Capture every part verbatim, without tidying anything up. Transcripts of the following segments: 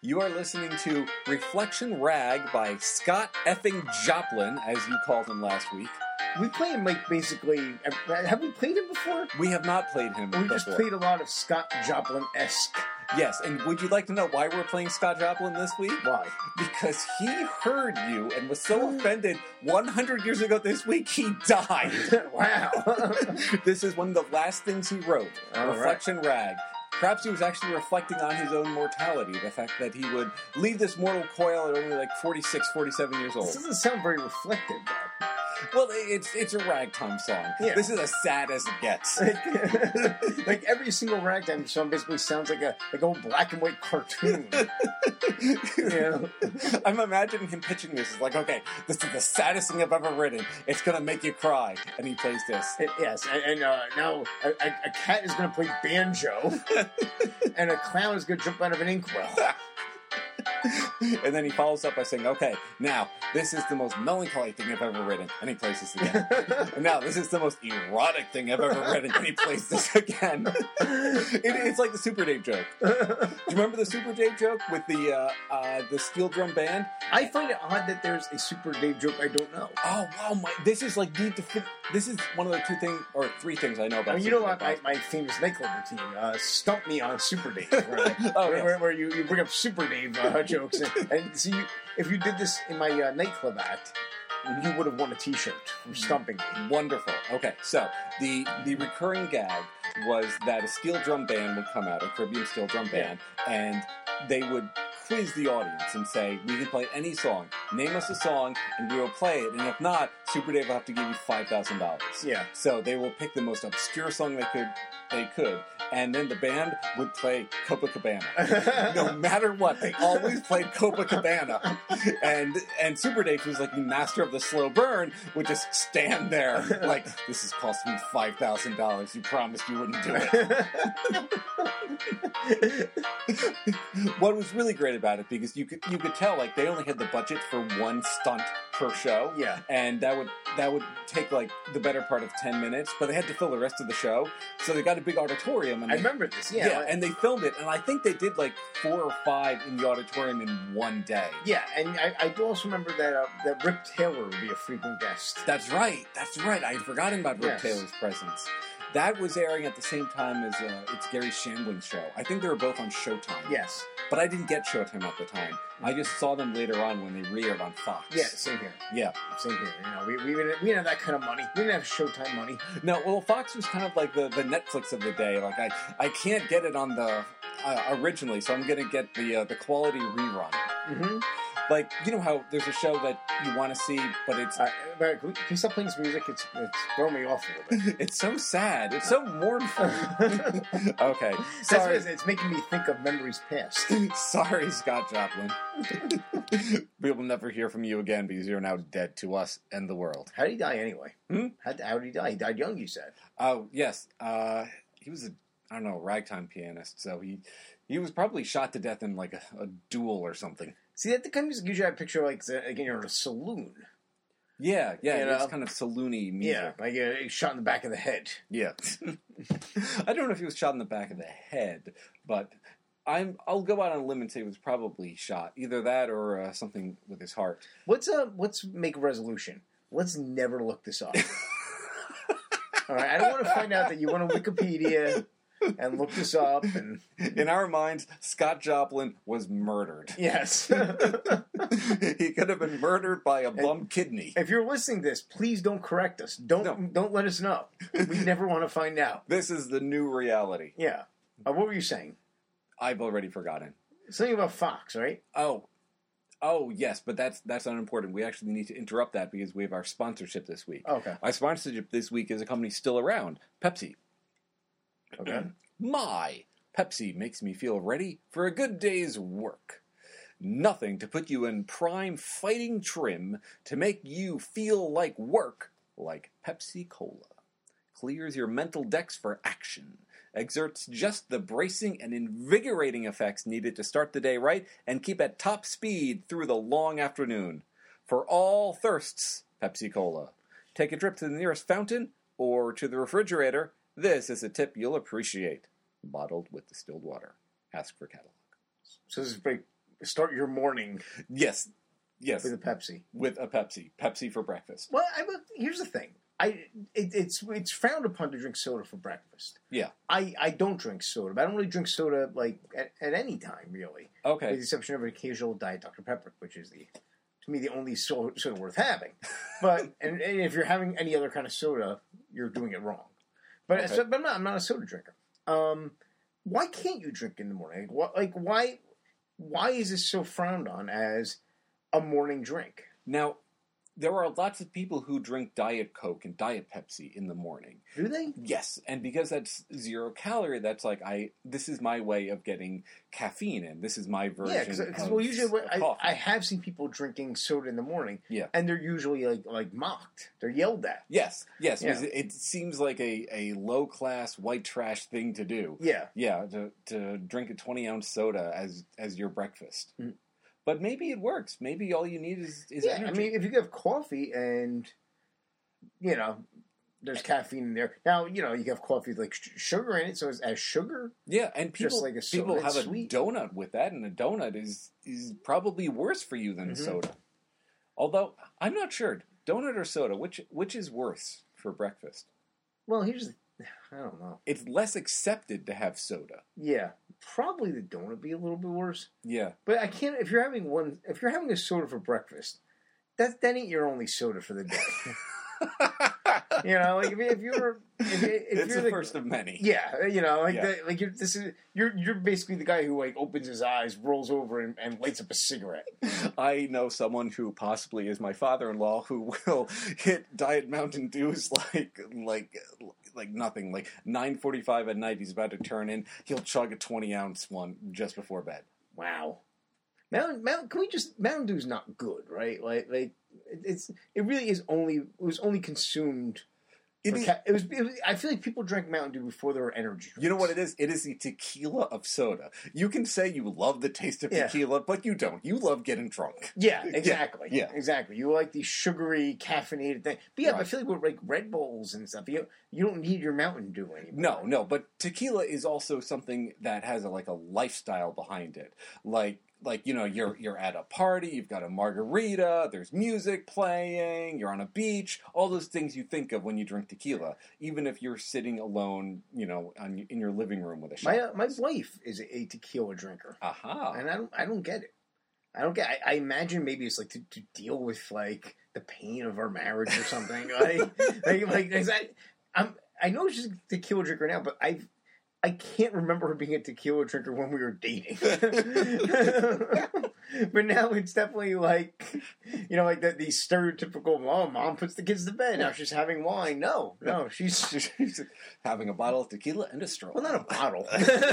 You are listening to Reflection Rag by Scott effing Joplin, as you called him last week. We play him like basically. Have we played him before? We have not played him we before. We just played a lot of Scott Joplin-esque. Yes, and would you like to know why we're playing Scott Joplin this week? Why? Because he heard you and was so offended one hundred years ago this week, he died. Wow. This is one of the last things he wrote, All Reflection right. Rag. Perhaps he was actually reflecting on his own mortality, the fact that he would leave this mortal coil at only like forty-six, forty-seven years old. This doesn't sound very reflective, though. Well, it's it's a ragtime song. Yeah. This is as sad as it gets. Like, like every single ragtime song basically sounds like a like a black and white cartoon. You know? I'm imagining him pitching this. It's like, okay, this is the saddest thing I've ever written. It's gonna make you cry, and he plays this. It, yes, and, and uh, now a, a, a cat is going to play banjo, and a clown is going to jump out of an inkwell. And then he follows up by saying, okay, now, this is the most melancholy thing I've ever written. And he plays this again. And now, this is the most erotic thing I've ever written. And he plays this again. It, it's like the Super Dave joke. Do you remember the Super Dave joke with the uh, uh, the steel drum band? I find it odd that there's a Super Dave joke I don't know. Oh, wow. My, this is like the defi- This is one of the two things, or three things I know about I mean, you Super know what, Dave. my, my famous nightclub routine, uh, Stump Me on Super Dave. Right? Oh, where, yes. where, where you, you bring up Super Dave uh, jokes. And, and see, you, if you did this in my uh, nightclub act, you would have won a T-shirt for stumping me. Wonderful. Okay, so the the recurring gag was that a steel drum band would come out, a Caribbean steel drum band, and they would quiz the audience and say, we can play any song. Name us a song, and we will play it. And if not, Super Dave will have to give you five thousand dollars. Yeah. So they will pick the most obscure song they could, they could, and then the band would play Copacabana. No matter what, they always played Copacabana. And and Super Dave, who's like the master of the slow burn, would just stand there like, this is costing me five thousand dollars. You promised you wouldn't do it. What was really great about it, because you could you could tell like they only had the budget for one stunt per show. Yeah. And that would that would take like the better part of ten minutes, but they had to fill the rest of the show. So they got a big auditorium, and I they, remember this, yeah. yeah, and they filmed it, and I think they did like four or five in the auditorium in one day. Yeah, and I, I do also remember that uh, that Rip Taylor would be a frequent guest. That's right. That's right. I had forgotten about Rip Yes. Taylor's presence. That was airing at the same time as uh, it's Gary Shandling's show. I think they were both on Showtime. Yes. But I didn't get Showtime at the time. I just saw them later on when they re-aired on Fox. Yeah, same here. Yeah. Same here. You know, we, we, didn't, we didn't have that kind of money. We didn't have Showtime money. No, well, Fox was kind of like the, the Netflix of the day. Like, I, I can't get it on the uh, originally, so I'm going to get the uh, the quality rerun. Mm-hmm. Like, you know how there's a show that you want to see, but it's Uh, but can, we, can you stop playing this music? It's, it's throwing me off a little bit. it's so sad. It's so mournful. Okay. That's Sorry. what it's making me think of memories past. Sorry, Scott Joplin. We will never hear from you again because you're now dead to us and the world. How did he die anyway? Hmm? How, how did he die? He died young, you said. Oh, yes. Uh, he was a, I don't know, ragtime pianist, so he he was probably shot to death in like a, a duel or something. See, that the kind of music usually I picture like, again, you're in a saloon. Yeah, yeah, You it's know? kind of saloony music. Yeah, like uh, shot in the back of the head. Yeah. I don't know if he was shot in the back of the head, but I'm, I'll go out on a limb and say he was probably shot. Either that or uh, something with his heart. Let's uh, let's make a resolution. Let's never look this up. All right, I don't want to find out that you went on Wikipedia and looked this up. And In our minds, Scott Joplin was murdered. yes, He could have been murdered by a bum kidney. if you're listening to this, please don't correct us. Don't No. don't let us know. We never want to find out. This is the new reality. Yeah. Uh, what were you saying? I've already forgotten. Something about Fox, right? Oh. Oh, yes, but that's that's unimportant. We actually need to interrupt that because we have our sponsorship this week. Okay. Our sponsorship this week is a company still around, Pepsi. Okay. My Pepsi makes me feel ready for a good day's work. Nothing to put you in prime fighting trim to make you feel like work like Pepsi Cola. Clears your mental decks for action. Exerts just the bracing and invigorating effects needed to start the day right and keep at top speed through the long afternoon. For all thirsts, Pepsi Cola. Take a trip to the nearest fountain or to the refrigerator. This is a tip you'll appreciate. Bottled with distilled water. Ask for catalog. So this is very start your morning Yes, yes, with a Pepsi. with a Pepsi. Pepsi for breakfast. Well, I, here's the thing. I it, it's it's frowned upon to drink soda for breakfast. Yeah. I, I don't drink soda, but I don't really drink soda like at, at any time really. Okay. With the exception of an occasional Diet Doctor Pepper, which is the to me the only soda, soda worth having. But and, and if you're having any other kind of soda, you're doing it wrong. But, Okay. so, but I'm not I'm not a soda drinker. Um, why can't you drink in the morning? Like, what, like why why is this so frowned on as a morning drink? Now, there are lots of people who drink Diet Coke and Diet Pepsi in the morning. Do they? Yes, and because that's zero calorie, that's like I. This is my way of getting caffeine in. This is my version. Yeah, because of, well, usually what, of I, coffee. I have seen people drinking soda in the morning. Yeah. And they're usually like like mocked. They're yelled at. Yes, yes, Yeah. because it, it seems like a, a low class white trash thing to do. Yeah. Yeah, to to drink a twenty ounce soda as as your breakfast. Mm. But maybe it works. Maybe all you need is, is Yeah, energy. I mean, if you have coffee and, you know, there's caffeine in there. Now, you know, you have coffee with like sh- sugar in it, so it's as sugar. yeah, and people just like a soda, people have it's a sweet. donut with that, and a donut is is probably worse for you than Mhm. soda. Although I'm not sure, donut or soda, which which is worse for breakfast? Well, here's, the, I don't know. It's less accepted to have soda. Yeah, probably the donut would be a little bit worse. Yeah. But I can't, if you're having one, if you're having a soda for breakfast, that, that ain't your only soda for the day. You know, like if, if you're, if, if It's you're the the first of many. Yeah, you know, like Yeah. the, like you're this is you're you're basically the guy who like opens his eyes, rolls over, and, and lights up a cigarette. I know someone who possibly is my father-in-law who will hit Diet Mountain Dews like like like nothing. Like nine forty-five at night, he's about to turn in. He'll chug a twenty ounce one just before bed. Wow, Mountain Mountain. Can we just Mountain Dew's not good, right? Like like it's it really is only it was only consumed. It for is, ca- it, was, it was. I feel like people drank Mountain Dew before there were energy drinks. you know what it is? It is the tequila of soda. You can say you love the taste of Yeah. tequila, but you don't. You love getting drunk. Yeah, exactly. yeah. exactly. You like the sugary, caffeinated thing. But yeah, but I Right. feel like with like Red Bulls and stuff, you you don't need your Mountain Dew anymore. No, no, but tequila is also something that has a, like a lifestyle behind it. Like, like you know, you're you're at a party, you've got a margarita, there's music playing, you're on a beach, all those things you think of when you drink tequila. Even if you're sitting alone, you know, on, in your living room with a shot. My uh, my wife is a, a tequila drinker, Aha! and I don't I don't get it. I don't get. I, I imagine maybe it's like to, to deal with like the pain of our marriage or something. like, like like is that I'm I know she's a tequila drinker now, but I I can't remember her being a tequila drinker when we were dating. But now it's definitely like, you know, like the, the stereotypical, oh, mom puts the kids to bed. Now she's having wine. No, no, she's, She's having a bottle of tequila and a straw. well, not a bottle.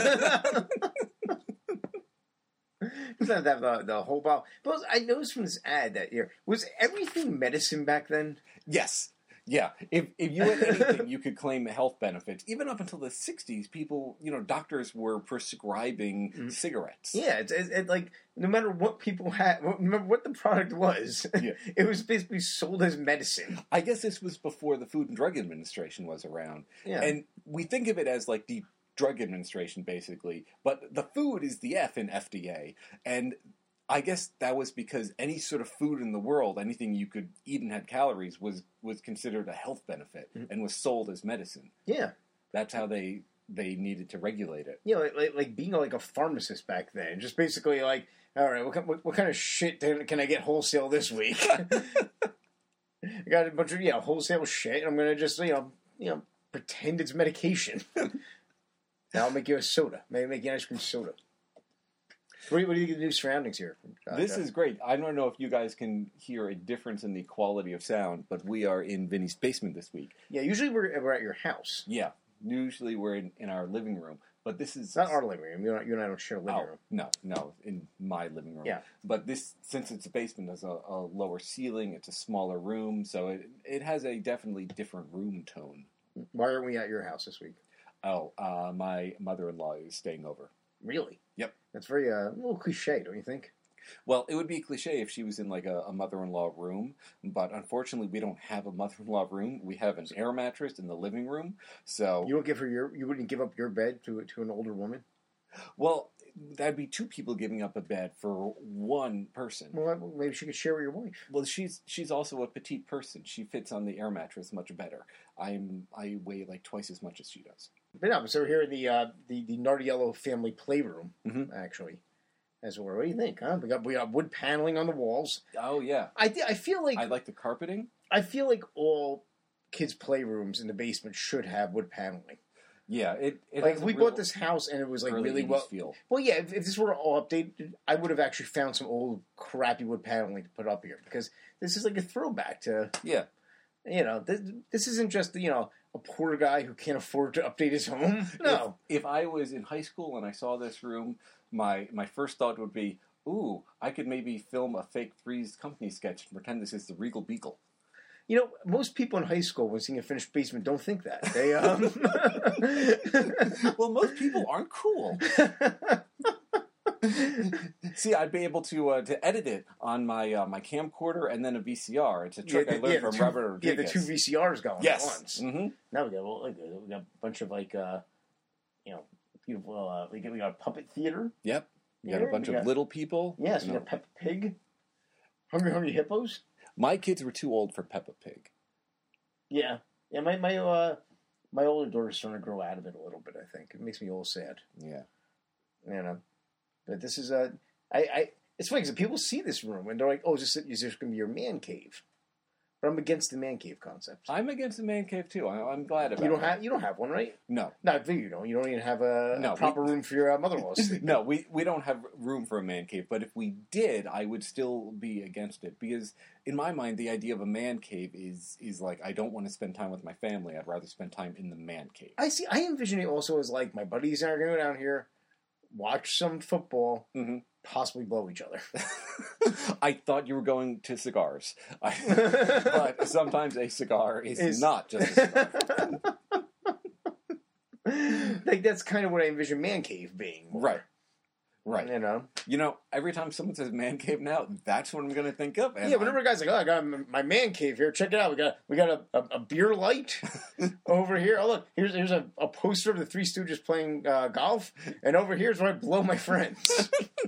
Doesn't have to have the, the whole bottle. But I noticed from this ad that year, was everything medicine back then? Yes. Yeah. If if you had anything, you could claim health benefits. Even up until the sixties, people, you know, doctors were prescribing Mhm. cigarettes. Yeah, it's, it's, it's like no matter what people had, no matter what the product was, Yeah. it was basically sold as medicine. I guess this was before the Food and Drug Administration was around. Yeah. And we think of it as like the Drug Administration, basically. But the food is the F in F D A. And I guess that was because any sort of food in the world, anything you could eat and had calories, was, was considered a health benefit Mhm. and was sold as medicine. Yeah. That's how they they needed to regulate it. Yeah, like, like, like being like a pharmacist back then. Just basically like, all right, what, ki- what, what kind of shit can can I get wholesale this week? I got a bunch of, you know, wholesale shit, and I'm going to just, you know, you know, pretend it's medication. Now I'll make you a soda. Maybe make you an ice cream soda. What do you, what do you think of the new surroundings here? Uh, This Jeff? is great. I don't know if you guys can hear a difference in the quality of sound, but we are in Vinny's basement this week. Yeah, usually we're, we're at your house. Yeah, usually we're in, in our living room, but this is It's not our living room. You and, I, you and I don't share a living oh, room. no, no, in my living room. Yeah. But this, since it's a basement, there's a, a lower ceiling. It's a smaller room, so it it has a definitely different room tone. Why aren't we at your house this week? Oh, uh, my mother-in-law is staying over. Really? Yep. That's very, uh, a little cliche, don't you think? Well, it would be cliche if she was in like a, a mother-in-law room, but unfortunately, we don't have a mother-in-law room. We have an air mattress in the living room, so You don't give her your, you wouldn't give up your bed to to an older woman? Well, that'd be two people giving up a bed for one person. Well, maybe she could share with your wife. Well, she's she's also a petite person. She fits on the air mattress much better. I'm I weigh like twice as much as she does. But no, so we're here in the uh, the the Nardiello family playroom, Mhm. actually. As well, what do you think? Huh? We got we got wood paneling on the walls. Oh yeah, I th- I feel like I like the carpeting. I feel like all kids' playrooms in the basement should have wood paneling. Yeah, it, it Like has if a we real bought this house and it was like early really eighties well. feel. Well, yeah, if, if this were all updated, I would have actually found some old crappy wood paneling to put up here because this is like a throwback to. Yeah, You know, this, this isn't just you know a poor guy who can't afford to update his home. No. If, if I was in high school and I saw this room, my my first thought would be, "Ooh, I could maybe film a fake Three's Company sketch and pretend this is the Regal Beagle." You know, most people in high school, when seeing a finished basement, don't think that. They, um... Well, most people aren't cool. See, I'd be able to uh, to edit it on my uh, my camcorder and then a V C R. It's a trick yeah, I learned yeah, from two, Robert Yeah, Rodriguez. the two V C Rs going Yes. at once. Mm-hmm. Now we got well, like, we got a bunch of like, uh, you know, beautiful. Uh, we got we got a puppet theater. Yep. You Yeah, got a bunch we of got- little people. Yes, You we know, got Peppa Pig, Hungry Hungry Hippos. my kids were too old for Peppa Pig. Yeah, yeah. My my uh, my older daughter's starting to grow out of it a little bit. I think it makes me a little sad. Yeah. You know, but this is a. I, I it's funny because people see this room and they're like, "Oh, is this is this going to be your man cave?" But I'm against the man cave concept. I'm against the man cave too. I, I'm glad about You don't it. have you don't have one, right? No. No, I think you don't. You don't even have a, No, a proper we- room for your uh, mother-in-law to sleep. No, we, we don't have room for a man cave, but if we did, I would still be against it because in my mind the idea of a man cave is is like I don't want to spend time with my family. I'd rather spend time in the man cave. I see. I envision it also as like my buddies are going to go down here, watch some football, hmm possibly blow each other. I thought you were going to cigars, I, but sometimes a cigar is, Is- not just a cigar. Like that's kind of what I envision man cave being. more. Right. Right. You know. You know, every time someone says man cave now, that's what I'm going to think of. And Yeah, whenever a guy's like, "Oh, I got my man cave here. Check it out. We got we got a, a, a beer light over here. Oh, look, here's here's a, a poster of the Three Stooges playing uh, golf, and over here's where I blow my friends."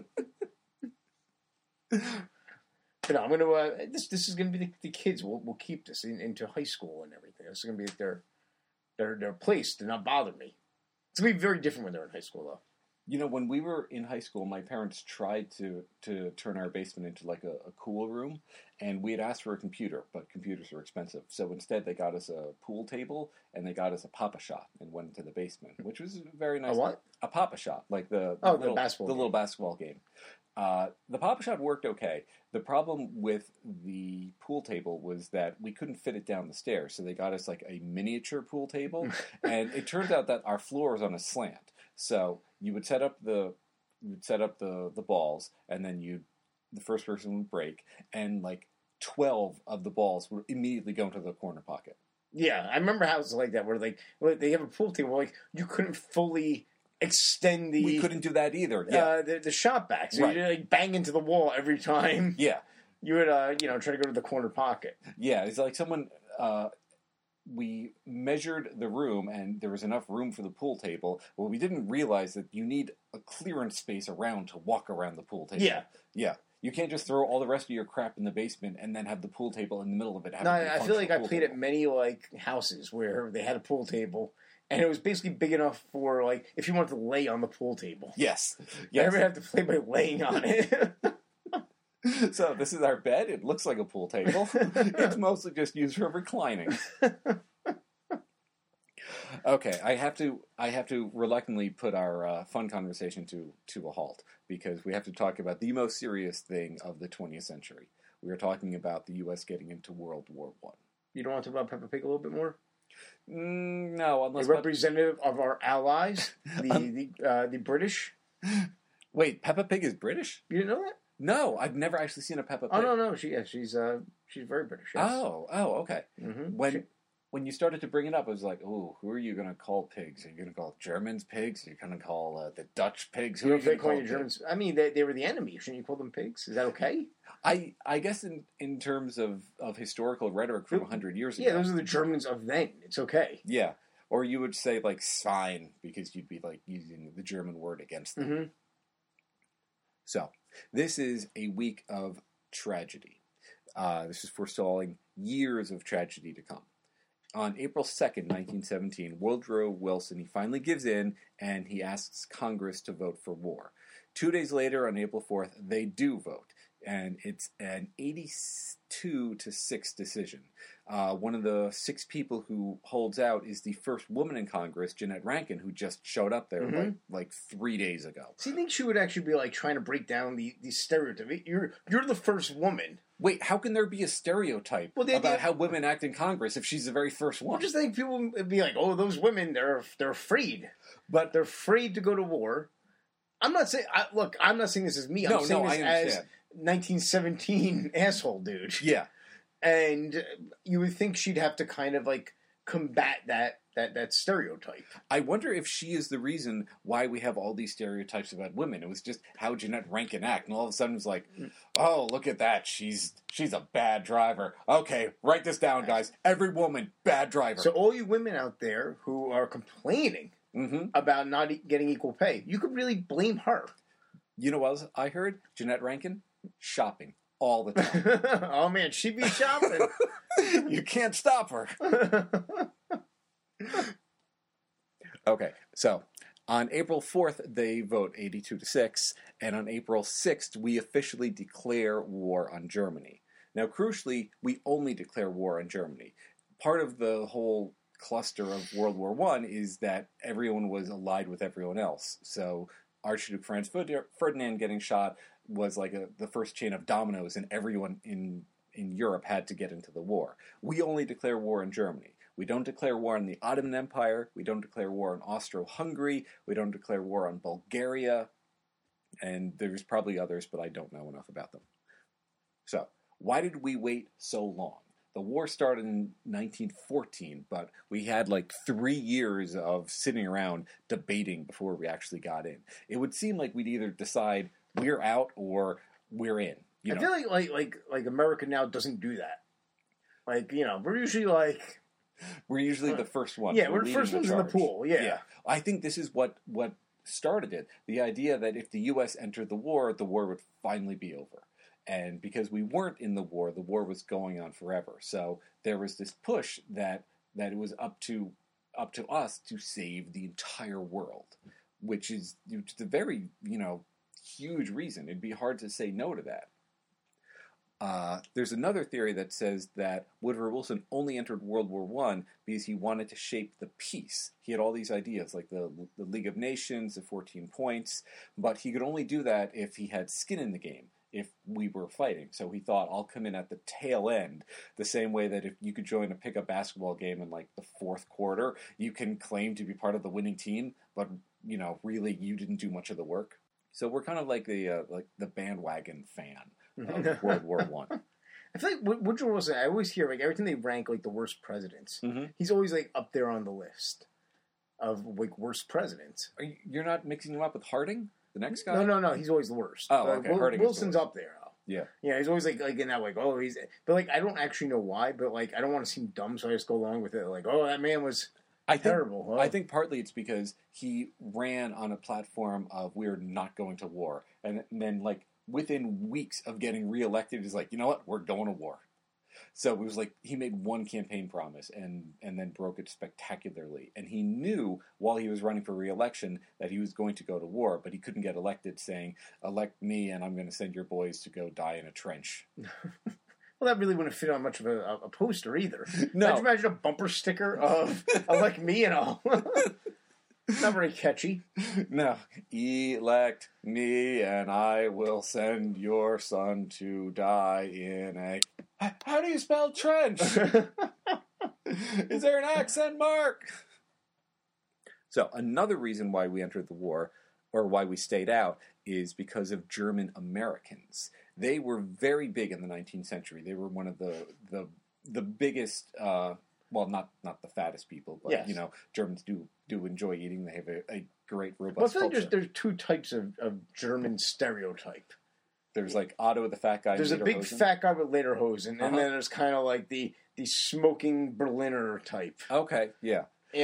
But no, I'm gonna. Uh, this this is gonna be the, the kids. We'll we'll keep this in, into high school and everything. This is gonna be their their their place to not bother me. It's gonna be very different when they're in high school, though. You know, when we were in high school, my parents tried to, to turn our basement into like a, a cool room, and we had asked for a computer, but computers are expensive. So instead, they got us a pool table and they got us a Papa Shot and went into the basement, which was very nice. A what? A Papa Shot, like the, the Oh, the little, basketball the game. little basketball game. Uh, the Papa Shot worked okay. The problem with the pool table was that we couldn't fit it down the stairs, so they got us like a miniature pool table, and it turns out that our floor is on a slant. So you would set up the you would set up the the balls, and then you the first person would break, and like twelve of the balls would immediately go into the corner pocket. Yeah, I remember houses like that where like where they have a pool table, like you couldn't fully extend the We couldn't do that either. Yeah, uh, the, the shot back, so Right. you like bang into the wall every time yeah, you would uh, you know try to go to the corner pocket. yeah. It's like someone. Uh, we measured the room, and there was enough room for the pool table. Well, we didn't realize that you need a clearance space around to walk around the pool table. Yeah. yeah. You can't just throw all the rest of your crap in the basement and then have the pool table in the middle of it. No, I, I feel like I played at many like houses where they had a pool table, and it was basically big enough for like if you wanted to lay on the pool table. Yes. You Yes. never have to play by laying on it. So this is our bed. It looks like a pool table. It's mostly just used for reclining. Okay, I have to I have to reluctantly put our uh, fun conversation to to a halt because we have to talk about the most serious thing of the twentieth century. We are talking about the U S getting into World War One. You don't want to talk about Peppa Pig a little bit more? Mm, no, A unless representative of our allies, the Um, the uh, the British. wait, Peppa Pig is British? You didn't know that? No, I've never actually seen a Peppa Pig. Oh no, no, she yeah, she's uh she's very British. Yes. Oh, oh, okay. Mm-hmm. When when you started to bring it up, I was like, "Oh, who are you going to call pigs? Are you going to call Germans pigs? Are you going to call uh, the Dutch pigs? Who You are know, you if going they to call call you pigs?" Germans. I mean, they, they were the enemy. Shouldn't you call them pigs? Is that okay? I I guess in, in terms of, of historical rhetoric from a hundred years ago. Yeah, those are the Germans of then. It's okay. Yeah. Or you would say, like, sign, because you'd be, like, using the German word against them. Mm-hmm. So, this is a week of tragedy. Uh, this is forestalling years of tragedy to come. On April second, nineteen seventeen, Woodrow Wilson, he finally gives in, and he asks Congress to vote for war. Two days later, on April fourth, they do vote, and it's an eighty-two to six decision. Uh, one of the six people who holds out is the first woman in Congress, Jeannette Rankin, who just showed up there Mm-hmm. like, like three days ago. So you think she would actually be like trying to break down the, the stereotype? You're you're the first woman. Wait, how can there be a stereotype Well, the about idea- how women act in Congress if she's the very first I one? just think people would be like, "Oh, those women, they're they're afraid. But They're afraid to go to war." I'm not saying. I, look, I'm not saying this as me. I'm No, saying no, this I as understand. nineteen seventeen asshole dude. yeah, And you would think she'd have to kind of like combat that that that stereotype. I wonder if she is the reason why we have all these stereotypes about women. It was just how Jeannette Rankin act, and all of a sudden it was like, oh, look at that, she's she's a bad driver. Okay, write this down, guys. Every woman, bad driver. So all you women out there who are complaining mm-hmm. about not e- getting equal pay, you could really blame her. You know what else I heard? Jeannette Rankin shopping all the time. Oh man, she'd be shopping. You can't stop her. Okay, so on April fourth, they vote eighty-two to six, and on April sixth, we officially declare war on Germany. Now, crucially, we only declare war on Germany. Part of the whole cluster of World War One is that everyone was allied with everyone else. So Archduke Franz Ferdinand getting shot was like a, the first chain of dominoes, and everyone in, in Europe had to get into the war. We only declare war on Germany. We don't declare war on the Ottoman Empire. We don't declare war on Austro-Hungary. We don't declare war on Bulgaria. And there's probably others, but I don't know enough about them. So, why did we wait so long? The war started in nineteen fourteen, but we had like three years of sitting around debating before we actually got in. It would seem like we'd either decide we're out or we're in. You I know? feel like, like like like America now doesn't do that. Like, you know, we're usually like, We're usually the first one. yeah, we're the leading first ones in the charge. pool. Yeah. I think this is what, what started it. The idea that if the U S entered the war, the war would finally be over. And because we weren't in the war, the war was going on forever. So there was this push that that it was up to up to us to save the entire world, which is which is a very, you know, huge reason. It'd be hard to say no to that. Uh, there's another theory that says that Woodrow Wilson only entered World War One because he wanted to shape the peace. He had all these ideas, like the, the League of Nations, the fourteen points, but he could only do that if he had skin in the game, if we were fighting. So he thought, I'll come in at the tail end, the same way that if you could join a pickup basketball game in like the fourth quarter, you can claim to be part of the winning team, but, you know, really you didn't do much of the work. So we're kind of like the uh, like the bandwagon fan of World War One. I feel like Wood- Woodrow Wilson, I always hear, like, every time they rank, like, the worst presidents, Mm-hmm. he's always, like, up there on the list of, like, worst presidents. Are you, you're not mixing him up with Harding, the next guy? No, no, no, he's always the worst. Oh, Like, okay, Wil- Harding is the Wilson's worst. up there, though. Yeah. Yeah, he's always, like, like in that, like, oh, he's... But, like, I don't actually know why, but, like, I don't want to seem dumb, so I just go along with it. Like, oh, that man was I think, terrible. Oh. I think partly it's because he ran on a platform of we're not going to war. And then, like, within weeks of getting reelected, he's like, you know what, we're going to war. So it was like he made one campaign promise and, and then broke it spectacularly. And he knew while he was running for reelection that he was going to go to war, but he couldn't get elected saying, elect me and I'm going to send your boys to go die in a trench. Well, that really wouldn't fit on much of a, a poster either. No. Could you imagine a bumper sticker of, like, me and all? Not very catchy. No, elect me and I will send your son to die in a... H- How do you spell trench? Is there an accent mark? So another reason why we entered the war, or why we stayed out, is because of German Americans. They were very big in the nineteenth century. They were one of the the the biggest... Uh, well, not not the fattest people, but, Yes. you know, Germans do do enjoy eating. They have a, a great, robust Well, I feel like culture. there's, there's two types of, of German stereotype. There's like Otto the fat guy. There's a big Lederhosen. fat guy with lederhosen, and Uh-huh. then there's kind of like the the smoking Berliner type. Okay, yeah. You know,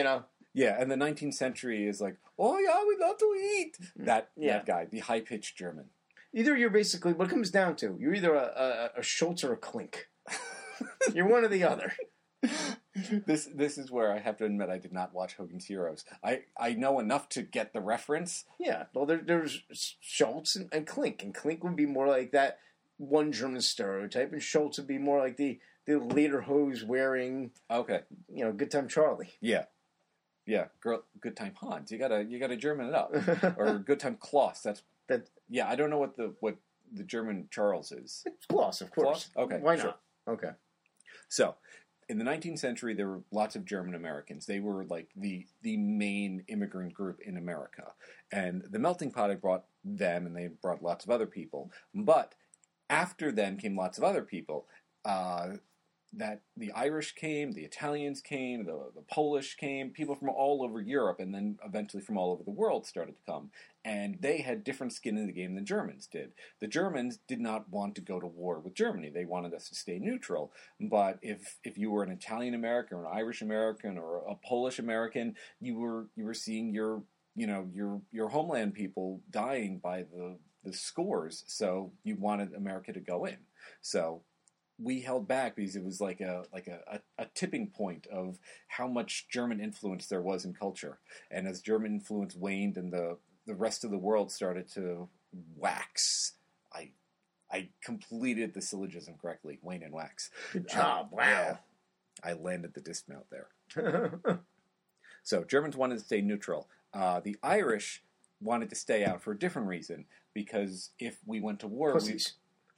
Yeah, and the nineteenth century is like, oh yeah, we love to eat. That Yeah. that guy, the high pitched German. Either you're basically what it comes down to. You're either a, a, a Schultz or a Klink. You're one or the other. This this is where I have to admit I did not watch Hogan's Heroes. I, I know enough to get the reference. Yeah, well, there, there's Schultz and, and Klink, and Klink would be more like that one German stereotype, and Schultz would be more like the the later hose wearing, Okay. you know, Good Time Charlie. Yeah. Yeah. Girl, Good Time Hans. You gotta you gotta German it up. Or Good Time Klaus. That's That yeah, I don't know what the what the German Charles is. it's Gloss, of course. Gloss? Okay, why sure. not? Okay. So, in the nineteenth century, there were lots of German Americans. They were like the the main immigrant group in America, and the melting pot had brought them, and they brought lots of other people. But after them came lots of other people. Uh, that the Irish came, the Italians came, the, the Polish came, people from all over Europe, and then eventually from all over the world started to come. And they had different skin in the game than Germans did. The Germans did not want to go to war with Germany. They wanted us to stay neutral. But if if you were an Italian American or an Irish American or a Polish American, you were you were seeing your you know your your homeland people dying by the the scores. So you wanted America to go in. So we held back because it was like a like a, a, a tipping point of how much German influence there was in culture. And as German influence waned and the, the rest of the world started to wax, I I completed the syllogism correctly, wane and wax. Good job. Uh, wow. yeah, I landed the dismount there. So Germans wanted to stay neutral. Uh, the Irish wanted to stay out for a different reason, because if we went to war... Pussies.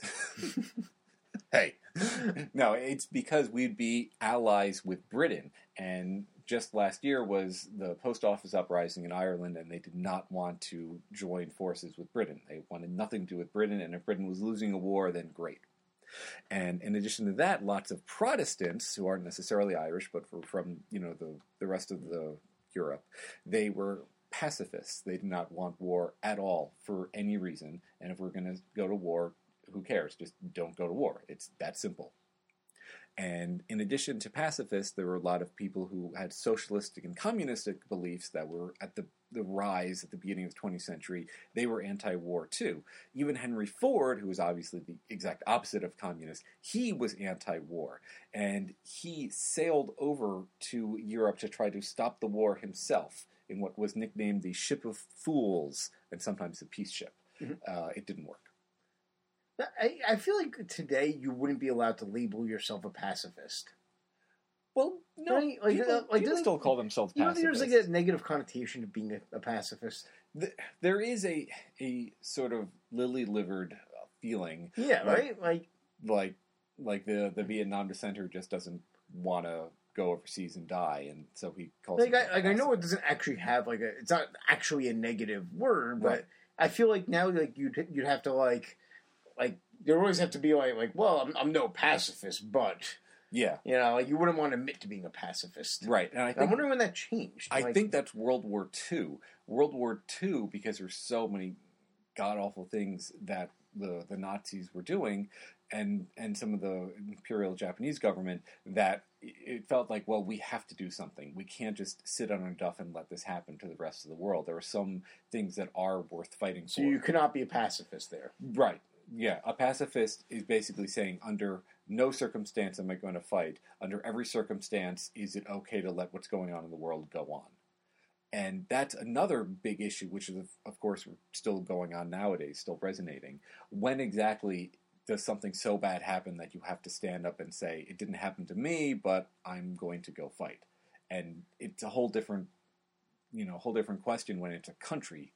Hey, no, it's because we'd be allies with Britain. And just last year was the post office uprising in Ireland, and they did not want to join forces with Britain. They wanted nothing to do with Britain, and if Britain was losing a war, then great. And in addition to that, lots of Protestants, who aren't necessarily Irish, but were from, you know, the, the rest of the Europe, they were pacifists. They did not want war at all for any reason. And if we're going to go to war, who cares? Just don't go to war. It's that simple. And in addition to pacifists, there were a lot of people who had socialistic and communistic beliefs that were at the, the rise at the beginning of the twentieth century. They were anti-war too. Even Henry Ford, who was obviously the exact opposite of communist, he was anti-war. And he sailed over to Europe to try to stop the war himself in what was nicknamed the Ship of Fools, and sometimes the Peace Ship. Mm-hmm. Uh, it didn't work. I, I feel like today you wouldn't be allowed to label yourself a pacifist. Well, no, right? like, people, uh, like, people still call themselves you pacifists. know, there's like a negative connotation to being a, a pacifist. The, there is a a sort of lily-livered feeling. Yeah, like, right? Like, like, like the, the Vietnam dissenter just doesn't want to go overseas and die, and so he calls like, himself I, like I know pacifist. it doesn't actually have like a, it's not actually a negative word, but Right. I feel like now like you'd you'd have to like. Like, there always have to be like, like, well, I'm, I'm no pacifist, but, Yeah, you know, like, you wouldn't want to admit to being a pacifist. right. And I I'm think wondering when that changed. I Like, think that's World War Two. World War Two, because there's so many god awful things that the the Nazis were doing, and and some of the Imperial Japanese government, that it felt like, well, we have to do something. We can't just sit on our duff and let this happen to the rest of the world. There are some things that are worth fighting so for. you cannot be a pacifist there. Right. Yeah. A pacifist is basically saying, under no circumstance am I going to fight. Under every circumstance, is it okay to let what's going on in the world go on? And that's another big issue, which is, of course, still going on nowadays, still resonating. When exactly does something so bad happen that you have to stand up and say, it didn't happen to me, but I'm going to go fight? And it's a whole different, you know, whole different question when it's a country.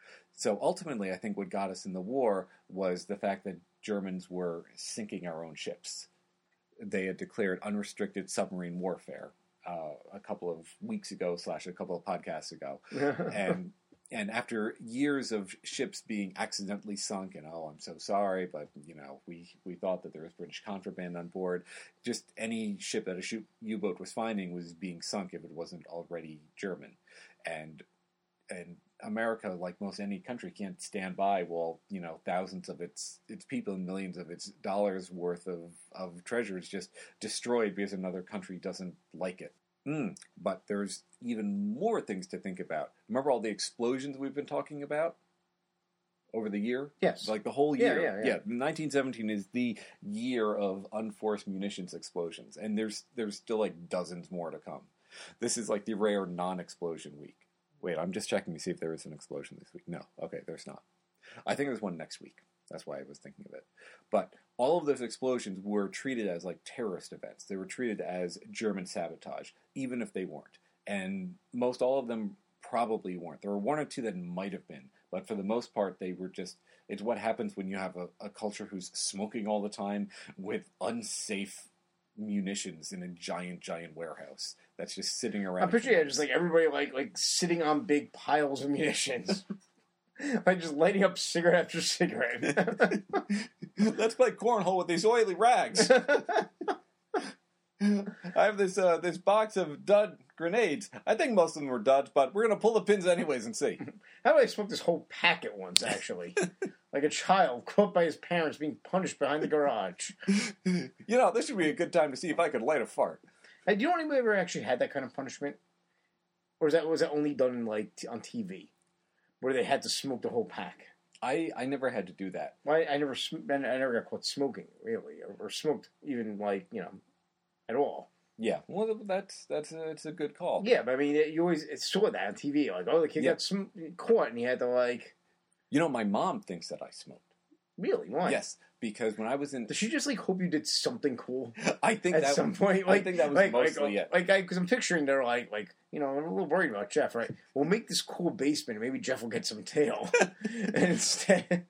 So ultimately, I think what got us in the war was the fact that Germans were sinking our own ships. They had declared unrestricted submarine warfare uh, a couple of weeks ago, slash a couple of podcasts ago, and and after years of ships being accidentally sunk, and oh, I'm so sorry, but you know, we we thought that there was British contraband on board. Just any ship that a shoot, U-boat was finding was being sunk if it wasn't already German, and and. America, like most any country, can't stand by while, you know, thousands of its its people and millions of its dollars worth of, of treasure is just destroyed because another country doesn't like it. Mm, but there's even more things to think about. Remember all the explosions we've been talking about over the year? Yes. Like the whole Yeah, year. yeah, yeah. nineteen seventeen is the year of unforced munitions explosions. And there's there's still like dozens more to come. This is like the rare non-explosion week. Wait, I'm just checking to see if there is an explosion this week. No. Okay, there's not. I think there's one next week. That's why I was thinking of it. But all of those explosions were treated as like terrorist events. They were treated as German sabotage, even if they weren't. And most all of them probably weren't. There were one or two that might have been. But for the most part, they were just... It's what happens when you have a, a culture who's smoking all the time with unsafe munitions in a giant, giant warehouse that's just sitting around. I'm picturing yeah, just like everybody like like sitting on big piles of munitions. Like just lighting up cigarette after cigarette. Let's play cornhole with these oily rags. I have this uh, this box of dud grenades. I think most of them were duds, but we're going to pull the pins anyways and see. How about I smoke this whole pack at once, actually? Like a child caught by his parents being punished behind the garage. You know, this would be a good time to see if I could light a fart. Hey, do you know anybody ever actually had that kind of punishment? Or is that was that only done in, like t- on T V? Where they had to smoke the whole pack? I, I never had to do that. Well, I, I never sm- I never got caught smoking, really. Or, or smoked even, like, you know, at all. Yeah, well, that's that's a, it's a good call. Yeah, but I mean, you always saw that on T V. Like, oh, the kid Yeah. got sm- caught and he had to, like... You know, my mom thinks that I smoked. Really? Why? Yes, because when I was in... Does she just, like, hope you did something cool? I think At that some point, like, I think that was like, mostly like, it. Like, because I'm picturing they're like, like, you know, I'm a little worried about Jeff, right? We'll make this cool basement, and maybe Jeff will get some tail. And instead,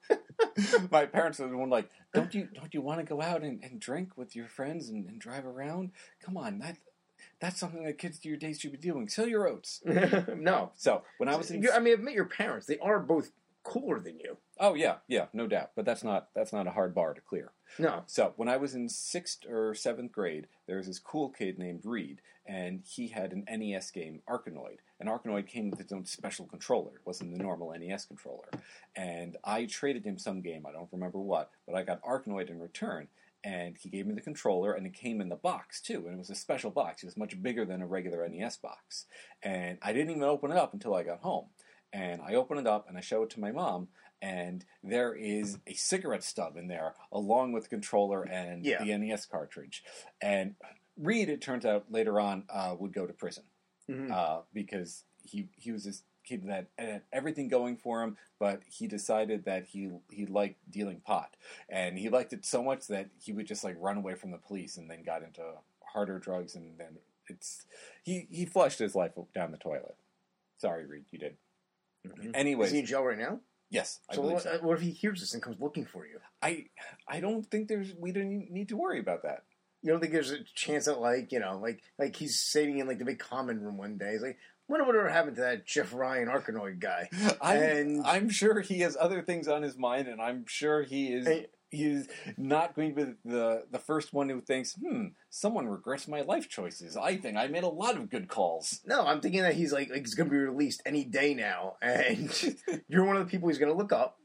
my parents were the one like, don't you don't you want to go out and, and drink with your friends and, and drive around? Come on, that that's something that kids do your days should be doing. Sell your oats. No. So when I was in, You- I mean, I've met your parents. They are both cooler than you. oh yeah, yeah, no doubt. But that's not that's not a hard bar to clear. No. So when I was in sixth or seventh grade, there was this cool kid named Reed, and he had an N E S game, Arkanoid. And Arkanoid came with its own special controller. It wasn't the normal N E S controller. And I traded him some game, I don't remember what, but I got Arkanoid in return. And he gave me the controller, and it came in the box, too. And it was a special box. It was much bigger than a regular N E S box. And I didn't even open it up until I got home. And I open it up, and I show it to my mom, and there is a cigarette stub in there, along with the controller and Yeah. the N E S cartridge. And Reed, it turns out, later on, uh, would go to prison. Mhm. Uh, because he he was this kid that had everything going for him, but he decided that he he liked dealing pot, and he liked it so much that he would just like run away from the police, and then got into harder drugs, and then it's he he flushed his life down the toilet. Sorry, Reed, you did. Mhm. Anyways, Is he in jail right now? yes, I So believe what, so. what if he hears this and comes looking for you? I I don't think there's we don't need to worry about that. You don't think there's a chance that, like, you know, like, like he's sitting in like the big common room one day. He's like, wonder whatever happened to that Jeff Ryan Arkanoid guy. I'm, And- I'm sure he has other things on his mind, and I'm sure he is And- he is not going to be the the first one who thinks, hmm, someone regrets my life choices. I think I made a lot of good calls. No, I'm thinking that he's like, like he's going to be released any day now, and you're one of the people he's going to look up.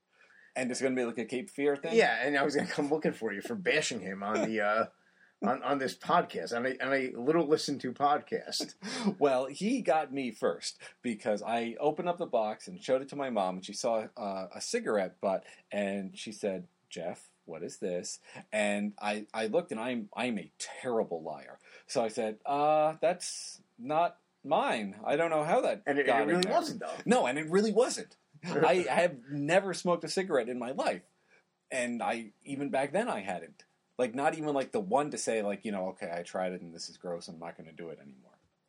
And it's going to be like a Cape Fear thing? Yeah, and I was going to come looking for you for bashing him on the uh, on on this podcast, on a, on a little listened to podcast. Well, he got me first because I opened up the box and showed it to my mom, and she saw uh, a cigarette butt, and she said, Jeff, what is this? And I, I looked, and I'm I'm a terrible liar. So I said, uh, that's not mine. I don't know how that And it, got it in really there." wasn't, though. No, and it really wasn't. I have never smoked a cigarette in my life. And I, even back then, I hadn't. Like, not even like the one to say, like, you know, okay, I tried it and this is gross, I'm not going to do it anymore.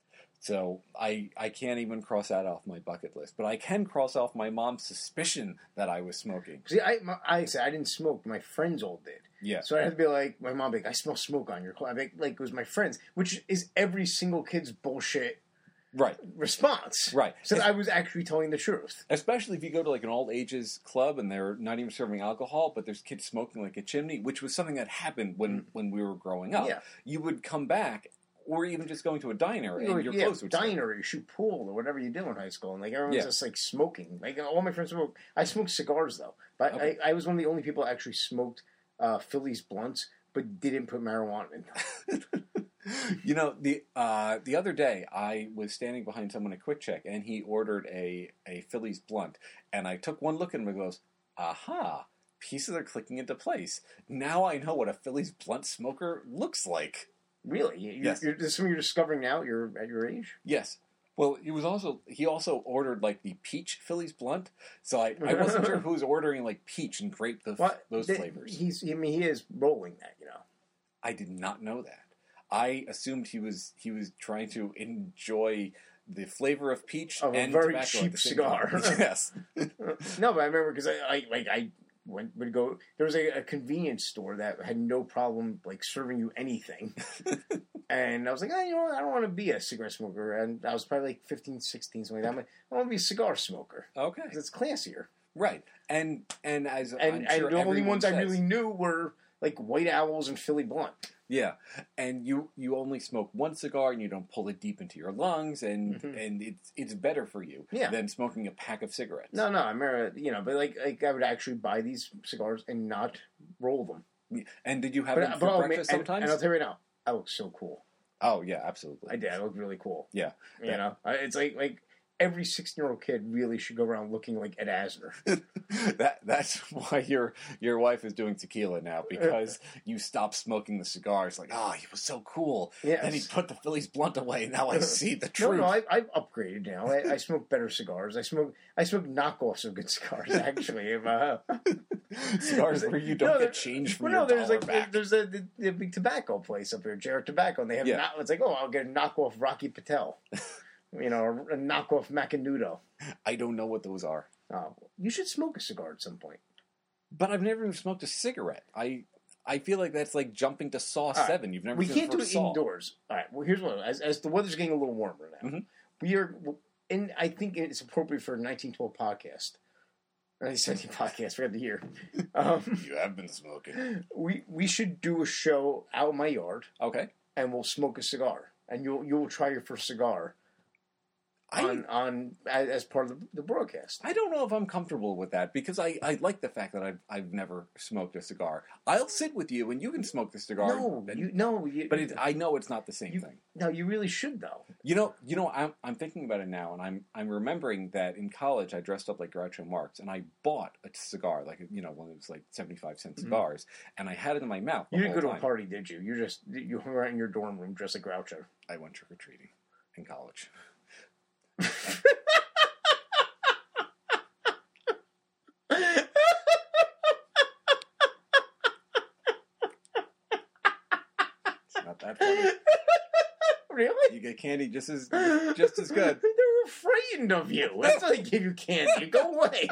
So I I can't even cross that off my bucket list. But I can cross off my mom's suspicion that I was smoking. See, I, my, I said I didn't smoke. My friends all did. Yeah. So I had to be like, my mom be like, I smell smoke on your clothes. Like, like, it was my friends, which is every single kid's bullshit Right. response. Right. So I was actually telling the truth. Especially if you go to like an all ages club and they're not even serving alcohol, but there's kids smoking like a chimney, which was something that happened when, when we were growing up. Yeah. You would come back, or even just going to a diner, You know, and your yeah, clothes would smell. diner, or you shoot pool, or whatever you do in high school, and like everyone's Yeah. just like smoking. Like all my friends smoke. I smoked cigars though, but Okay. I, I was one of the only people that actually smoked uh, Phillies blunts, but didn't put marijuana in them. You know, the uh, the other day I was standing behind someone at Quick Check, and he ordered a, a Phillies blunt, and I took one look at him and goes, aha, pieces are clicking into place. Now I know what a Phillies blunt smoker looks like. Really? You're, Yes. You're, this is something you're discovering now at your, at your age? Yes. Well, he was also he also ordered like the peach Phillies blunt, so I, I wasn't sure who was ordering like peach and grape the, What? those They- flavors. He's, I mean, he is rolling that, you know. I did not know that. I assumed he was he was trying to enjoy the flavor of peach Of a and very tobacco at cheap the same cigar. time. Yes. No, but I remember because I, I like I went would go. There was a, a convenience store that had no problem like serving you anything, and I was like, oh, you know, what? I don't want to be a cigarette smoker. And I was probably like fifteen, sixteen, something like that. I'm like, I want to be a cigar smoker Okay. because it's classier. Right. And and as And, I'm sure and the only everyone ones I says- really knew were like White Owls and Philly Blunt. Yeah, and you, you only smoke one cigar and you don't pull it deep into your lungs, and Mhm. and it's it's better for you Yeah. than smoking a pack of cigarettes. No, no, I remember, you know, but like, like I would actually buy these cigars and not roll them. And did you have But, them for but oh, man, breakfast and, sometimes? and I'll tell you right now, I look so cool. Oh yeah, absolutely. I did. I look really cool. Yeah. You Yeah. know, I- it's like like every sixteen-year-old kid really should go around looking like Ed Asner. that that's why your your wife is doing tequila now, because you stopped smoking the cigars. Like, oh, he was so cool. Yes. Then he put the Phillies blunt away, and now I see the No, truth. no, I, I've upgraded now. I, I smoke better cigars. I smoke I smoke knockoffs of good cigars. Actually, if, uh, Cigars where you don't No, get there- change from well, your no, there's dollar like back. there's a the, the big tobacco place up here, Jarrett Tobacco, and they have Yeah. not, it's like, oh, I'll get a knockoff Rocky Patel, you know, a, a knockoff Macanudo. I don't know what those are, Oh, you should smoke a cigar at some point. but I've never even smoked a cigarette. I I feel like that's like jumping to Saw right. Seven. You've never We seen can't the do first it Saw. indoors. All right. Well, here's one. As, as the weather's getting a little warmer now, Mhm. we are, and I think it's appropriate for a nineteen twelve podcast. nineteen seventeen podcast. Forget the year. Um, You have been smoking. we we should do a show out in my yard, Okay. and we'll smoke a cigar, and you'll you'll try your first cigar I on on as, as part of the, the broadcast. I don't know if I'm comfortable with that, because I, I like the fact that I've I've never smoked a cigar. I'll sit with you and you can smoke the cigar. No, and- you no, you, but it, I know it's not the same You- thing. no, you really should though. You know, you know, I'm I'm thinking about it now, and I'm I'm remembering that in college I dressed up like Groucho Marx, and I bought a cigar, like you know, one of those like seventy-five cent Mhm. cigars, and I had it in my mouth. The You didn't whole go to a time. party, did you? You just you hung around in your dorm room dressed like Groucho. I went trick or treating in college. It's not that funny. Really? You get candy just as just as good. They were frightened of you. That's why they gave you candy. Go away.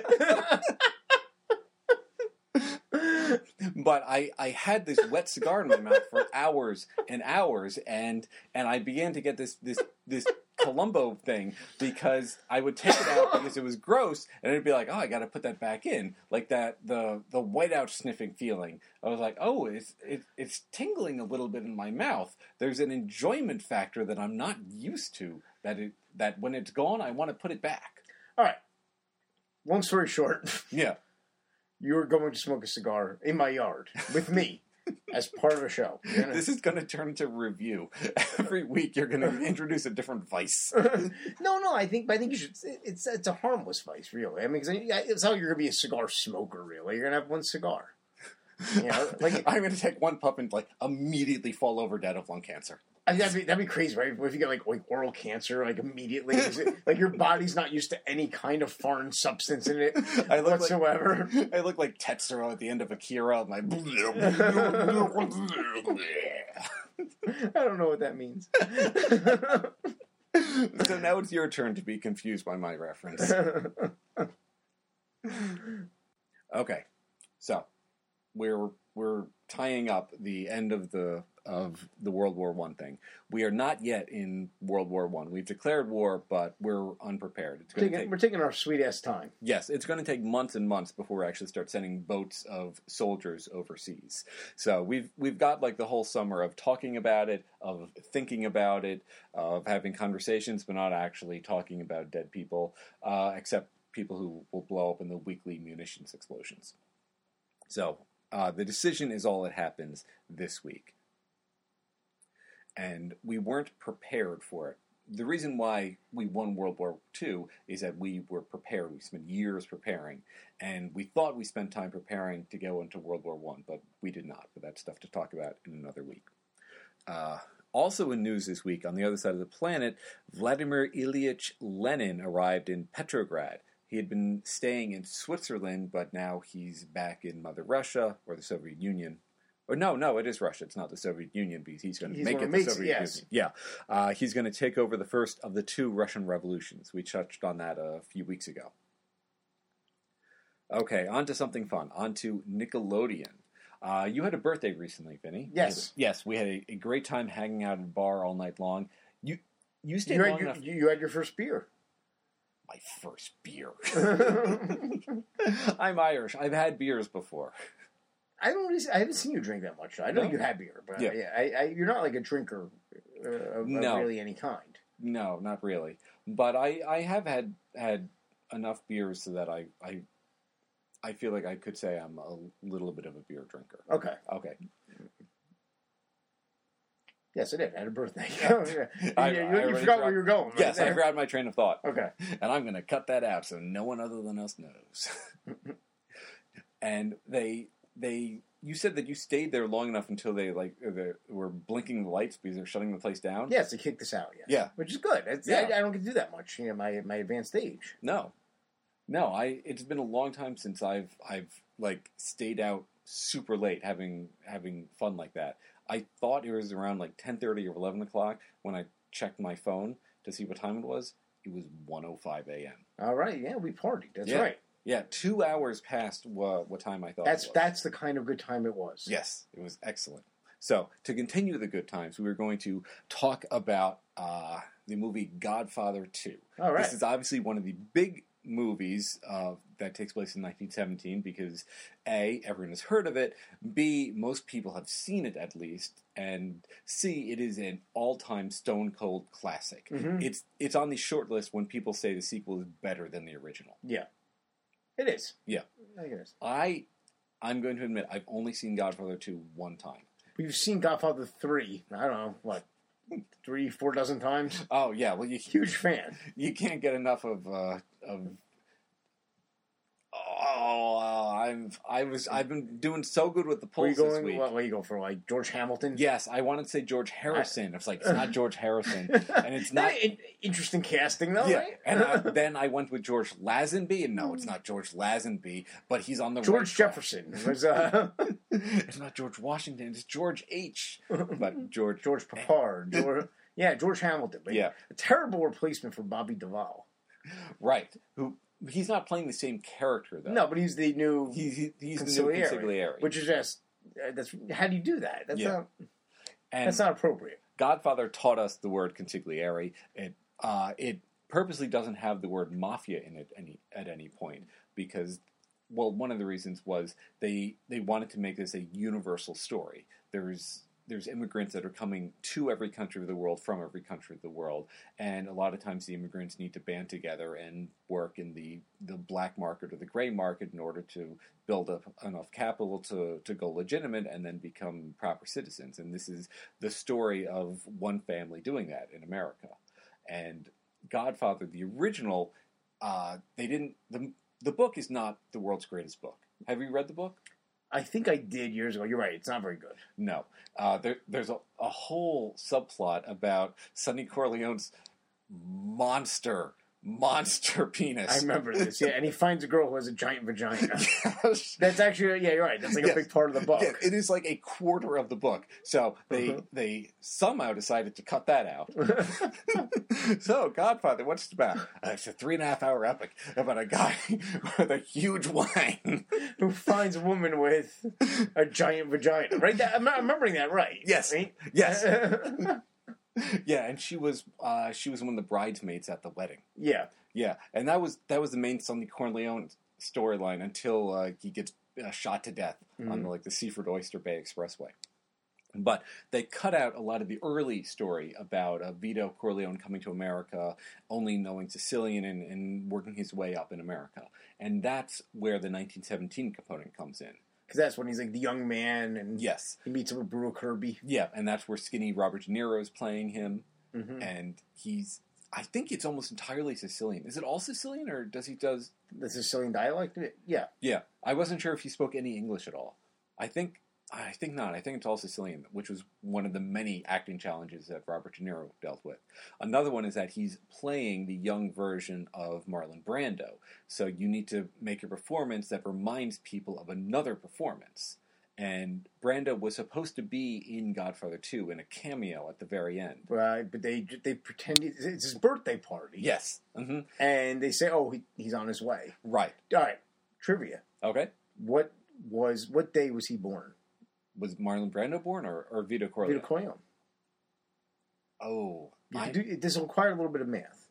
But I, I had this wet cigar in my mouth for hours and hours, and and I began to get this this this Columbo thing, because I would take it out because it was gross, and it'd be like, oh, I got to put that back in, like that the the whiteout sniffing feeling. I was like, oh, it's it, it's tingling a little bit in my mouth. There's an enjoyment factor that I'm not used to. That it that when it's gone, I want to put it back. All right. Long story short, Yeah. you're going to smoke a cigar in my yard with me as part of a show. You're gonna- This is going to turn into review. Every week you're going to introduce a different vice. no, no. I think, I think you should. It's it's a harmless vice, really. I mean, 'cause it's how you're going to be a cigar smoker. Really, you're going to have one cigar. You know, like I'm going to take one puff and like immediately fall over dead of lung cancer. I mean, that'd be that'd be crazy, right? If you get like like oral cancer, like immediately, like your body's not used to any kind of foreign substance in it I look whatsoever. like I look like Tetsuro at the end of Akira. I'm like, I don't know what that means. so now it's your turn to be confused by my reference. Okay, so we're we're tying up the end of the of the World War One thing. We are not yet in World War One. We've declared war, but we're unprepared. It's going to taking, take we're taking our sweet ass time. yes, it's going to take months and months before we actually start sending boats of soldiers overseas. So we've we've got like the whole summer of talking about it, of thinking about it, of having conversations, but not actually talking about dead people, uh, except people who will blow up in the weekly munitions explosions. So uh, the decision is all that happens this week. and we weren't prepared for it. The reason why we won World War Two is that we were prepared. We spent years preparing, and we thought we spent time preparing to go into World War One, but we did not. But that's stuff to talk about in another week. Uh, also in news this week, on the other side of the planet, Vladimir Ilyich Lenin arrived in Petrograd. He had been staying in Switzerland, but now he's back in Mother Russia, or the Soviet Union. Or no, no, it is Russia. It's not the Soviet Union because he's going to He's make one it of the makes- Soviet yes. Union. Yeah, uh, he's going to take over the first of the two Russian revolutions. We touched on that a few weeks ago. Okay, on to something fun. On to Nickelodeon. Uh, you had a birthday recently, Vinny. Yes. Yes, we had a, a great time hanging out at a bar all night long. You you stayed You long had, your, enough. you, you had your first beer. My first beer. I'm Irish. I've had beers before. I don't. Really, I haven't seen you drink that much. I know No? you had beer, but Yeah. yeah, I, I, you're not like a drinker uh, of, No. of really any kind. No, not really. But I, I have had had enough beers so that I, I I feel like I could say I'm a little bit of a beer drinker. Okay. Okay. Yes, I did. I had a birthday. you, I- you- I you already forgot forgot- where you were going. Right Yes, I there. forgot my train of thought. Okay. And I'm going to cut that out so no one other than us knows. And they they you said that you stayed there long enough until they like they were blinking the lights because they're shutting the place down. Yes, they kicked us out. Yes. Yeah. Which is good. It's, Yeah. I, I don't get to do that much. You know, my my advanced age. No, no. I it's been a long time since I've I've like stayed out super late having having fun like that. I thought it was around like ten thirty or eleven o'clock when I checked my phone to see what time it was. It was one oh five a.m. All right. Yeah, we partied. That's Yeah. right. Yeah, two hours past what, what time I thought That's it was. that's the kind of good time it was. Yes, it was excellent. So, to continue the good times, we were going to talk about uh, the movie Godfather two. All right. This is obviously one of the big movies uh, that takes place in nineteen seventeen because A, everyone has heard of it, B, most people have seen it at least, and C, it is an all-time stone-cold classic. Mhm. It's it's on the short list when people say the sequel is better than the original. Yeah. It is. Yeah. I think it is. I, I'm going to admit, I've only seen Godfather two one time. We've seen Godfather three. I don't know what, three, four dozen times. Oh yeah, well you Huge fan. you can't get enough of uh, of. Oh, uh, I've I was I've been doing so good with the Were you polls this going? week. What, what are you going for? Like George Hamilton? Yes, I wanted to say George Harrison. I was like, it's not George Harrison, and it's not. In- interesting casting, though, Yeah, right? and I, then I went with George Lazenby, and no, it's not George Lazenby, but he's on the George right track. Jefferson was uh, It's not George Washington. It's George H. But George George Papard. George, yeah, George Hamilton. But Yeah. a terrible replacement for Bobby Duvall. Right, who he's not playing the same character though. No, but he's the new He, he, he's the new consigliere, consigliere. which is just uh, that's how do you do that? That's Yeah. not and that's not appropriate. Godfather taught us the word consigliere. It uh, it purposely doesn't have the word mafia in it any at any point because, well, one of the reasons was they they wanted to make this a universal story. There's there's immigrants that are coming to every country of the world from every country of the world, and a lot of times the immigrants need to band together and work in the, the black market or the gray market in order to build up enough capital to, to go legitimate and then become proper citizens. And this is the story of one family doing that in America. And Godfather, the original, uh, they didn't. The the book is not the world's greatest book. Have you read the book? I think I did years ago. You're right. It's not very good. No. Uh, there, there's a, a whole subplot about Sonny Corleone's monster, monster penis. I remember this. Yeah, and he finds a girl who has a giant vagina. Yes. That's actually yeah. You're right. That's like Yes. a big part of the book. Yeah, it is like a quarter of the book. So they Uh-huh. they somehow decided to cut that out. So, Godfather, what's it about? Uh, it's a three and a half hour epic about a guy with a huge wang. Who finds a woman with a giant vagina? Right? That, I'm, I'm remembering that right. Yes. Right? Yes. Yeah, and she was uh, she was one of the bridesmaids at the wedding. yeah. Yeah, and that was that was the main Sonny Corleone storyline until uh, he gets uh, shot to death on the, like the Seaford Oyster Bay Expressway. But they cut out a lot of the early story about uh, Vito Corleone coming to America, only knowing Sicilian and, and working his way up in America, and that's where the nineteen seventeen component comes in. Because that's when he's like the young man, and Yes. he meets up with Brewer Kirby. Yeah, and that's where skinny Robert De Niro is playing him. Mm-hmm. And he's, I think it's almost entirely Sicilian. Is it all Sicilian, or does he does? The Sicilian dialect? Yeah. Yeah, I wasn't sure if he spoke any English at all. I think, I think not. I think it's all Sicilian, which was one of the many acting challenges that Robert De Niro dealt with. Another one is that he's playing the young version of Marlon Brando. So you need to make a performance that reminds people of another performance. And Brando was supposed to be in Godfather two in a cameo at the very end. Right, but they they pretend it's his birthday party. Yes. Mm-hmm. And they say, oh, he, he's on his way. Right. All right, trivia. Okay. What was what day was he born? Was Marlon Brando born, or, or Vito Corleone? Vito Corleone. Oh. You I'm, can do, this will require a little bit of math.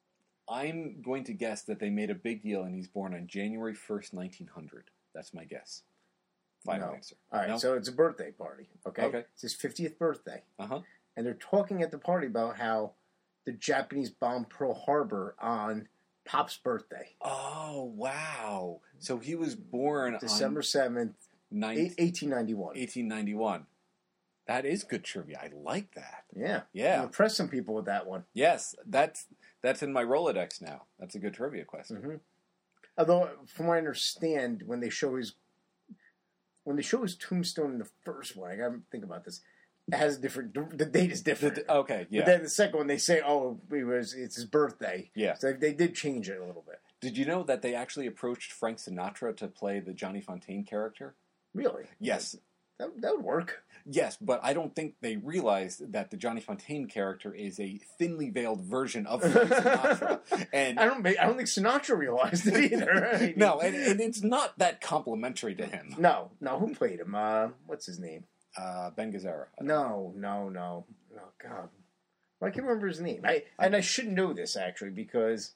I'm going to guess that they made a big deal and he's born on January first, nineteen hundred. That's my guess. Final No. answer. All right, No? so it's a birthday party, okay? Okay. It's his fiftieth birthday. Uh-huh. And they're talking at the party about how the Japanese bombed Pearl Harbor on Pop's birthday. Oh, wow. So he was born December seventh, on eighteen ninety-one. eighteen ninety-one. That is good trivia. I like that. Yeah. Yeah. You impressed some people with that one. Yes, that's that's in my Rolodex now. That's a good trivia question. Mm-hmm. Although, from what I understand, when they show his when they show his tombstone in the first one, I got to think about this. It has a different. The date is different. The- okay, yeah. But then the second one, they say, "Oh, it was it's his birthday." Yeah. So they did change it a little bit. Did you know that they actually approached Frank Sinatra to play the Johnny Fontaine character? Really? Yes. That, that would work. Yes, but I don't think they realized that the Johnny Fontaine character is a thinly veiled version of Frank Sinatra. And I don't. I don't think Sinatra realized it either. I mean, no, and, and it's not that complimentary to him. no, no. Who played him? Uh, what's his name? Uh, Ben Gazzara. I don't No, know. no, no. Oh God, well, I can't remember his name. I and I should know this actually because,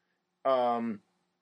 um,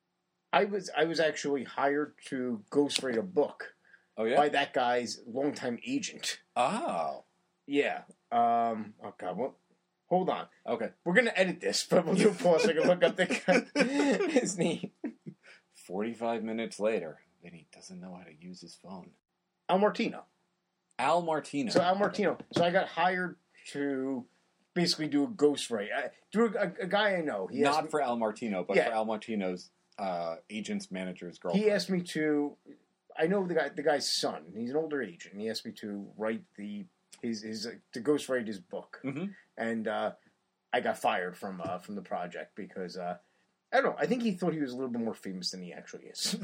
I was I was actually hired to ghostwrite a book Oh yeah. by that guy's longtime agent. Oh. Yeah. Um. Oh God. Well, hold on. Okay. We're gonna edit this, but we'll do a pause so I can look up the his name. Forty-five minutes later, Vinny doesn't know how to use his phone. Al Martino. Al Martino. So Al Martino. So I got hired to basically do a ghostwrite. I, through a, a guy I know. He asked Not me, for Al Martino, but Yeah. for Al Martino's uh, agent's manager's girlfriend. he asked me to. I know the guy. The guy's son. He's an older agent. He asked me to write the his his uh, to ghostwrite his book, Mhm. and uh, I got fired from uh, from the project because uh, I don't know. I think he thought he was a little bit more famous than he actually is.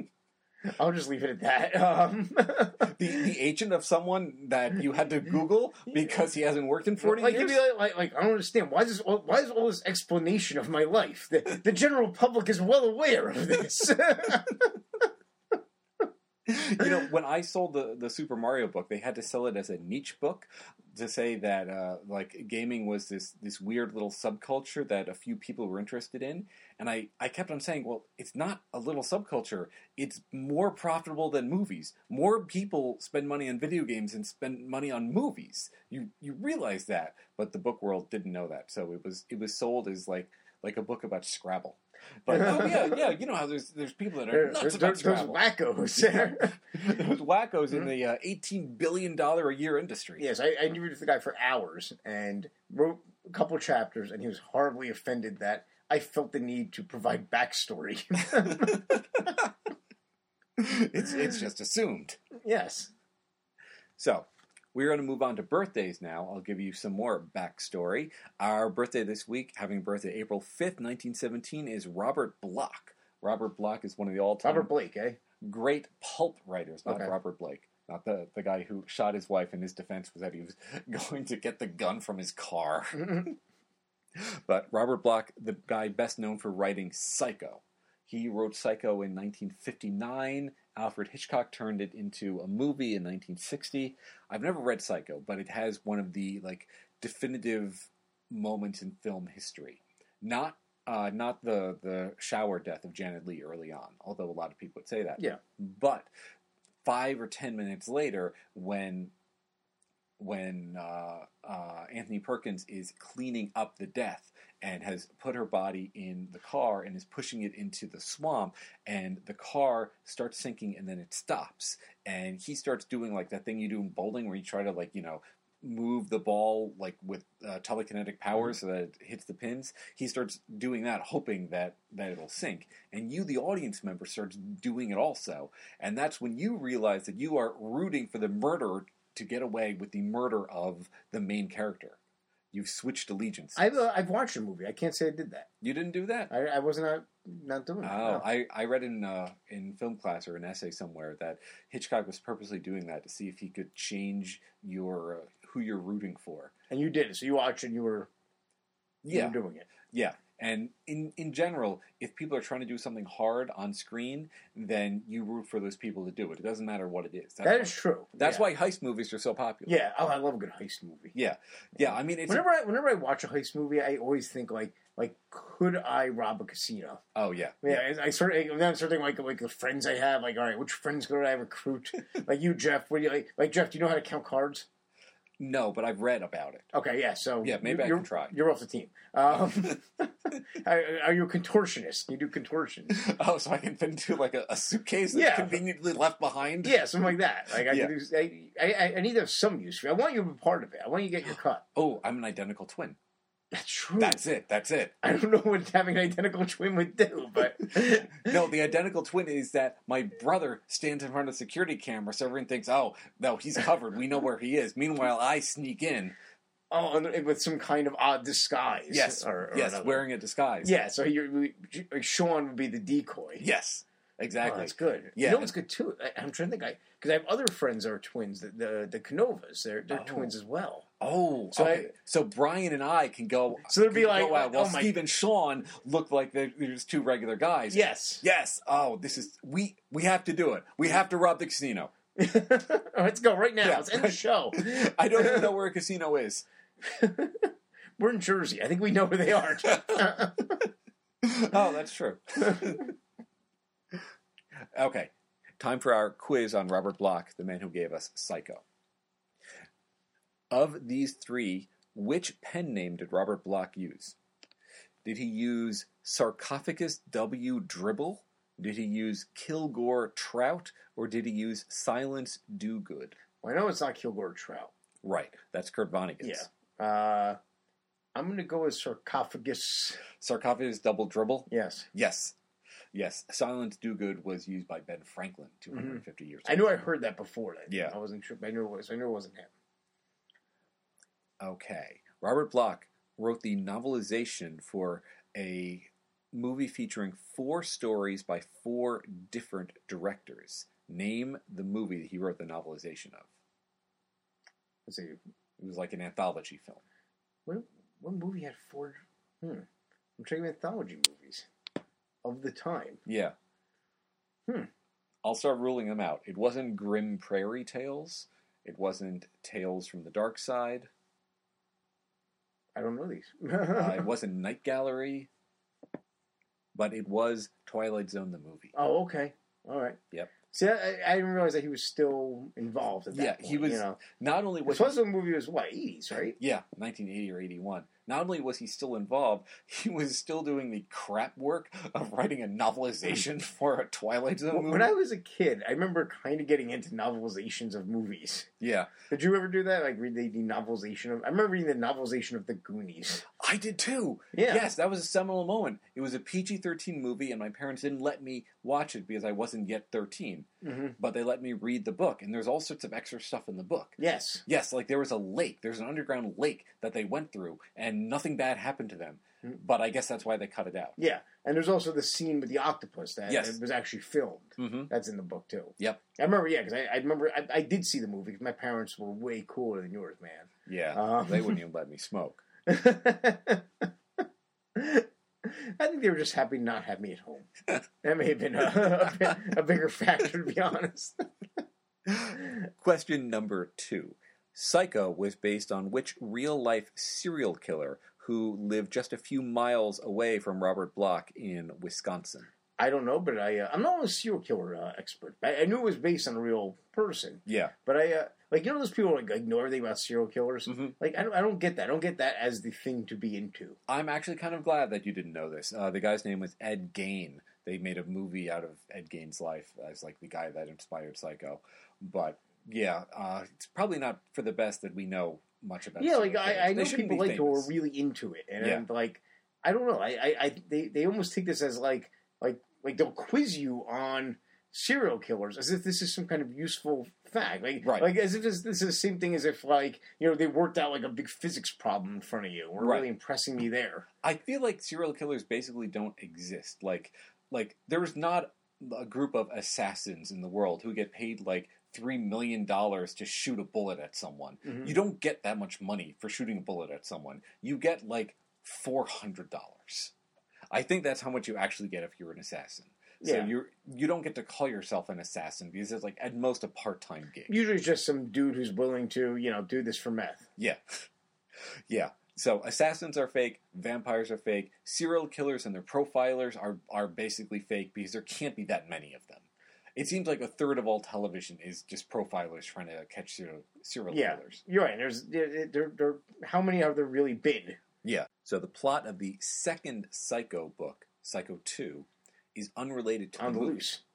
I'll just leave it at that. Um, the, the agent of someone that you had to Google because he hasn't worked in forty like, years? you'd be like, like, like, I don't understand. Why is this? Why is all this explanation of my life? The, the general public is well aware of this. You know, when I sold the, the Super Mario book, they had to sell it as a niche book to say that, uh, like, gaming was this, this weird little subculture that a few people were interested in. And I, I kept on saying, well, it's not a little subculture. It's more profitable than movies. More people spend money on video games and spend money on movies. You you realize that, but the book world didn't know that. So it was it was sold as like like a book about Scrabble. But oh yeah, yeah, you know how there's there's people that are There- nuts there's, about there's Scrabble. wackos. Those wackos in the uh, eighteen billion dollars a year industry. Yes, I, I interviewed with the guy for hours and wrote a couple chapters, and he was horribly offended that I felt the need to provide backstory. it's it's just assumed. Yes. So, we're going to move on to birthdays now. I'll give you some more backstory. Our birthday this week, having birthday April fifth, nineteen seventeen, is Robert Bloch. Robert Bloch is one of the all-time Robert Blake, eh? great pulp writers, not Okay. Robert Blake. Not the, the guy who shot his wife, and his defense was that he was going to get the gun from his car. But Robert Bloch, the guy best known for writing Psycho. He wrote Psycho in nineteen fifty-nine. Alfred Hitchcock turned it into a movie in nineteen sixty. I've never read Psycho, but it has one of the like definitive moments in film history. Not uh, not the the shower death of Janet Leigh early on, although a lot of people would say that. Yeah. But five or ten minutes later, when when uh, uh, Anthony Perkins is cleaning up the death, and has put her body in the car and is pushing it into the swamp, and the car starts sinking and then it stops. And he starts doing like that thing you do in bowling where you try to like, you know, move the ball like with uh, telekinetic power so that it hits the pins. He starts doing that, hoping that, that it'll sink. And you, the audience member, starts doing it also. And that's when you realize that you are rooting for the murderer to get away with the murder of the main character. You've switched allegiance. I've uh, I've watched a movie. I can't say I did that. You didn't do that? I, I wasn't not, not doing that. Oh, No. I, I read in uh, in film class or an essay somewhere that Hitchcock was purposely doing that to see if he could change your uh, who you're rooting for. And you did it. So you watched and you were, you Yeah, were doing it. yeah. And in, in general, if people are trying to do something hard on screen, then you root for those people to do it. It doesn't matter what it is. That's That why, is true. That's yeah. why heist movies are so popular. Yeah. Oh, I love a good heist movie. Yeah. Yeah, I mean, it's... Whenever I whenever I watch a heist movie, I always think like like could I rob a casino? Oh, yeah. Yeah, I, I sort of then I'm sort of thinking like like the friends I have. Like, all right, which friends could I recruit? Like you, Jeff. What do you like? Like Jeff, do you know how to count cards? No, but I've read about it. Okay, yeah. So Yeah, maybe I you're, can try. You're off the team. Um, are, are you a contortionist? Can you do contortions? Oh, so I can fit into like a, a suitcase that's Yeah. conveniently left behind? Yeah, something like that. Like I, Yeah. can do, I, I, I need to have some use for you. I want you to be part of it. I want you to get your cut. Oh, I'm an identical twin. That's true. That's it. That's it. I don't know what having an identical twin would do, but No, the identical twin is that my brother stands in front of the security camera, so everyone thinks, oh, no, he's covered. We know where he is. Meanwhile, I sneak in. oh, and with some kind of odd disguise. Yes, or, or yes, another. wearing a disguise. Yeah, so you're, like Sean would be the decoy. Yes, Oh, exactly. that's good. Yeah. You know what's good too? I, I'm trying to think. I because I have other friends that are twins. The the, the Canovas, they're they're Oh. twins as well. Oh, So okay. I- so Brian and I can go. So there'd be can like, go out while oh my- Steve and Sean look like they're, they're just two regular guys. Yes. Yes. Oh, this is we we have to do it. We have to rob the casino. Let's go right now. Yeah, Let's end the right. show. I don't even know where a casino is. We're in Jersey. I think we know where they are. Oh, that's true. Okay, time for our quiz on Robert Bloch, the man who gave us Psycho. Of these three, which pen name did Robert Bloch use? Did he use Sarcophagus W. Dribble? Did he use Kilgore Trout? Or did he use Silence Dogood? Well, I know it's not Kilgore Trout. Right, that's Kurt Vonnegut. Yeah. Uh, I'm going to go with sarcophagus. Sarcophagus Double Dribble? Yes. Yes. Yes, Silence Dogood was used by Ben Franklin two hundred fifty years ago. I knew I heard that before. Then. Yeah. I wasn't sure. But I knew it was. I knew it wasn't him. Okay. Robert Bloch wrote the novelization for a movie featuring four stories by four different directors. Name the movie that he wrote the novelization of. Let's see. It was like an anthology film. What, what movie had four? Hmm. I'm checking anthology movies of the time. Yeah. Hmm. I'll start ruling them out. It wasn't Grim Prairie Tales. It wasn't Tales from the Dark Side. I don't know these. Uh, it wasn't Night Gallery. But it was Twilight Zone the movie. Oh, okay. All right. Yep. See, I, I didn't realize that he was still involved at that Yeah, point. he was. You know? Not only was This was a movie was what eighties, right? Yeah, nineteen eighty or eighty-one. Not only was he still involved, he was still doing the crap work of writing a novelization for a Twilight Zone movie. When I was a kid, I remember kind of getting into novelizations of movies. Yeah, Did you ever do that? Like read the, the novelization of? I remember reading the novelization of The Goonies. I did too. Yeah. Yes, that was a seminal moment. It was a P G thirteen movie, and my parents didn't let me watch it because I wasn't yet thirteen. Mm-hmm. But they let me read the book, and there's all sorts of extra stuff in the book. Yes. Yes, like there was a lake. There's an underground lake that they went through, and nothing bad happened to them. Mm. But I guess that's why they cut it out. Yeah, and there's also the scene with the octopus that Yes. was actually filmed. Mm-hmm. That's in the book too. Yep. I remember, yeah, because I, I remember I, I did see the movie because my parents were way cooler than yours, man. Yeah, Um. they wouldn't even let me smoke. I think they were just happy to not have me at home. That may have been a, a, bit- a bigger factor, to be honest. Question number two. Psycho was based on which real-life serial killer who lived just a few miles away from Robert Bloch in Wisconsin? I don't know, but I uh, I'm not a serial killer uh, expert. I, I knew it was based on a real person. Yeah. But I uh, like you know those people who, like know everything about serial killers. Mm-hmm. Like I don't I don't get that. I don't get that as the thing to be into. I'm actually kind of glad that you didn't know this. Uh, the guy's name was Ed Gein. They made a movie out of Ed Gein's life as like the guy that inspired Psycho. But yeah, uh, it's probably not for the best that we know much about. Yeah, like I, I know shouldn't people be like who are famous. really into it, and Yeah. I'm like I don't know. I, I, I they they almost take this as like like like they'll quiz you on serial killers as if this is some kind of useful fact, like Right. like as if this, this is the same thing as if like you know they worked out like a big physics problem in front of you. We're Right. really impressing me there. I feel like serial killers basically don't exist. Like, like there's not a group of assassins in the world who get paid like three million dollars to shoot a bullet at someone. Mhm. You don't get that much money for shooting a bullet at someone. You get like four hundred dollars. I think that's how much you actually get if you're an assassin. So Yeah. you're you don't get to call yourself an assassin because it's like at most a part time gig. Usually, it's just some dude who's willing to you know do this for meth. Yeah. Yeah. So assassins are fake, vampires are fake, serial killers and their profilers are, are basically fake because there can't be that many of them. It seems like a third of all television is just profilers trying to catch serial, serial Yeah, killers. you're right. There's there, there, there, how many have there really been? Yeah. So the plot of the second Psycho book, Psycho two, is unrelated to On the the movie.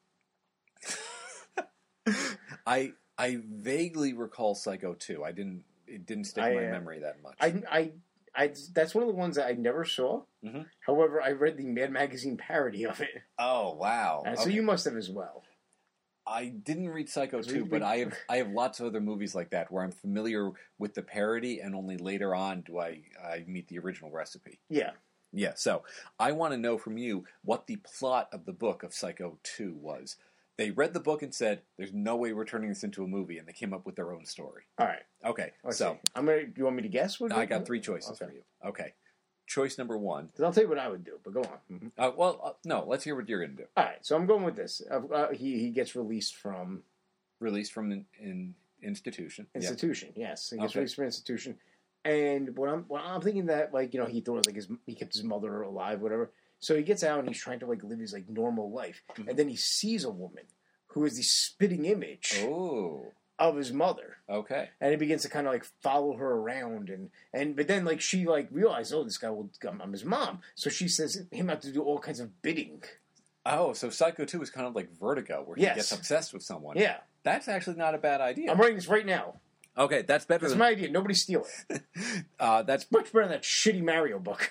loose. I I vaguely recall Psycho two. I didn't it didn't stick I, in my uh, memory that much. I, I, I, that's one of the ones that I never saw. Mhm. However, I read the Mad Magazine parody of it, oh wow. and so Okay. you must have as well. I didn't read Psycho We- two, we- but I have I have lots of other movies like that where I'm familiar with the parody, and only later on do I, I meet the original recipe. Yeah. Yeah, so I want to know from you what the plot of the book of Psycho two was. They read the book and said, "There's no way we're turning this into a movie," and they came up with their own story. All right. Okay, Let's so see. I'm gonna. You want me to guess? What I got three choices Okay. for you. Okay, choice number one. 'Cause I'll tell you what I would do, but go on. Mhm. Uh, well, uh, no, let's hear what you're going to do. All right. So I'm going with this. Uh, uh, he he gets released from Released from an in, institution. Yeah. institution. Yes, he gets Okay. released from institution. And what I'm what I'm thinking that like you know he thought like his he kept his mother alive, whatever. So he gets out and he's trying to like live his like normal life, Mhm. and then he sees a woman who is the spitting image Oh, of his mother, okay. and he begins to kind of like follow her around, and and but then like she like realized, oh, this guy will I'm, I'm his mom, so she says him have to do all kinds of bidding. Oh, so Psycho two is kind of like Vertigo, where he Yes. gets obsessed with someone. Yeah, That's actually not a bad idea. I'm writing this right now. Okay, that's better That's than my idea. Nobody steal it. uh, that's. Much better than that shitty Mario book.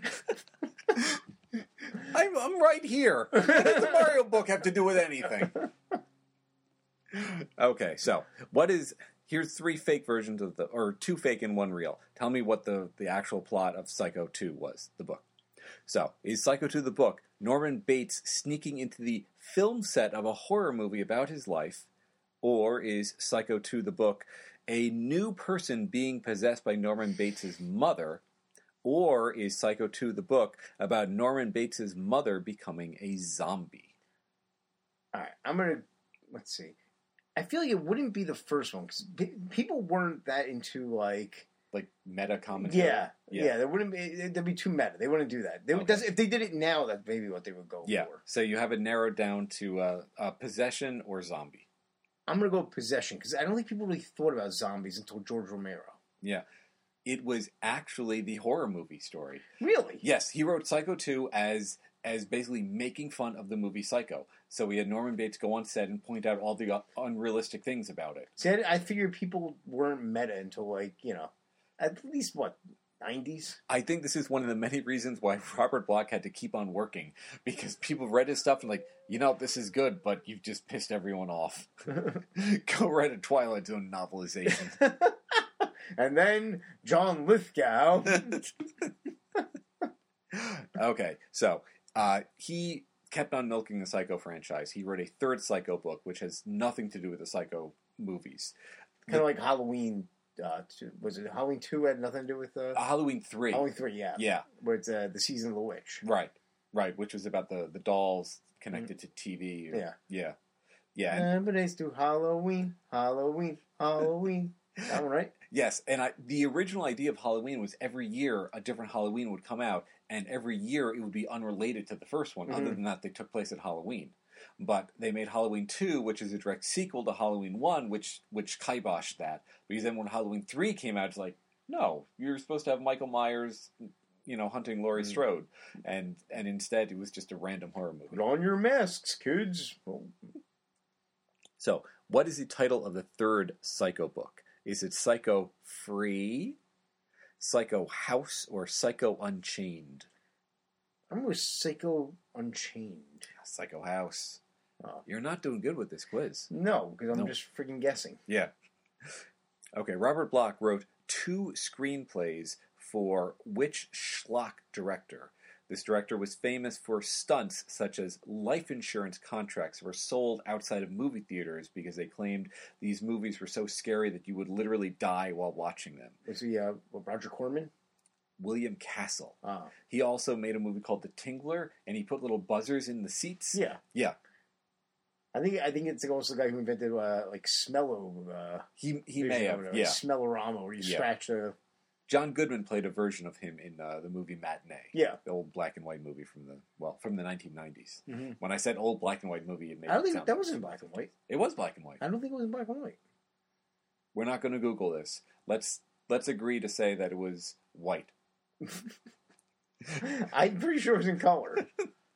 I'm, I'm right here. What does the Mario book have to do with anything? Okay, so what is? Here's three fake versions of the, or two fake and one real. Tell me what the the actual plot of Psycho two was, the book. So, is Psycho two the book Norman Bates sneaking into the film set of a horror movie about his life, or is Psycho two the book a new person being possessed by Norman Bates' mother, or is Psycho two the book about Norman Bates' mother becoming a zombie? All right, I'm gonna let's see. I feel like it wouldn't be the first one because people weren't that into like. Like meta commentary? Yeah, yeah, There wouldn't be. it- They'd be too meta. They wouldn't do that. They would, Okay. that's, if they did it now, that's maybe what they would go Yeah, for. so you have it narrowed down to uh, uh, possession or zombie. I'm gonna go with possession because I don't think people really thought about zombies until George Romero. Yeah. It was actually the horror movie story. Really? Yes, he wrote Psycho two as as basically making fun of the movie Psycho. So he had Norman Bates go on set and point out all the uh, unrealistic things about it. See, I, I figured people weren't meta until like you know, at least what nineties. I think this is one of the many reasons why Robert Bloch had to keep on working, because people read his stuff and like, you know, this is good, but you've just pissed everyone off. Go write a Twilight Zone novelization. And then John Lithgow. Okay, so uh, he kept on milking the Psycho franchise. He wrote a third Psycho book, which has nothing to do with the Psycho movies. Kind of like Halloween. Uh, two, was it Halloween two? Had nothing to do with uh, Uh, Halloween three. Halloween three. Yeah, Yeah, where it's uh, the season of the witch. right, right, which was about the, the dolls connected to T V. Or, Yeah. yeah, yeah. And, Everybody's do Halloween, Halloween, Halloween. That one, right? yes, and I, the original idea of Halloween was every year a different Halloween would come out, and every year it would be unrelated to the first one. Mm-hmm. Other than that, they took place at Halloween. But they made Halloween two, which is a direct sequel to Halloween one, which which kiboshed that. Because then when Halloween three came out, it's like, no, you're supposed to have Michael Myers, you know, hunting Laurie mm-hmm. Strode. And and instead, it was just a random horror movie. Put on your masks, kids. Oh. So, what is the title of the third Psycho book? Is it Psycho Free, Psycho House, or Psycho Unchained? I'm with Psycho Unchained. Psycho House. Oh. You're not doing good with this quiz. No, because I'm no. just freaking guessing. Yeah. Okay, Robert Bloch wrote two screenplays for which schlock director? This director was famous for stunts such as life insurance contracts were sold outside of movie theaters because they claimed these movies were so scary that you would literally die while watching them. Is he uh, Roger Corman? William Castle. Oh. He also made a movie called The Tingler, and he put little buzzers in the seats. Yeah. Yeah. I think I think it's also the guy who invented uh, like Smello. Uh, he he may have, yeah. Smellorama, where you yeah. scratch a... John Goodman played a version of him in uh, the movie Matinee. Yeah. The old black and white movie from the, well, from the nineteen nineties. Mm-hmm. When I said old black and white movie, it made I don't it think sound that was in black and white. It was black and white. I don't think it was in black and white. We're not going to Google this. Let's let's agree to say that it was white. I'm pretty sure it was in color.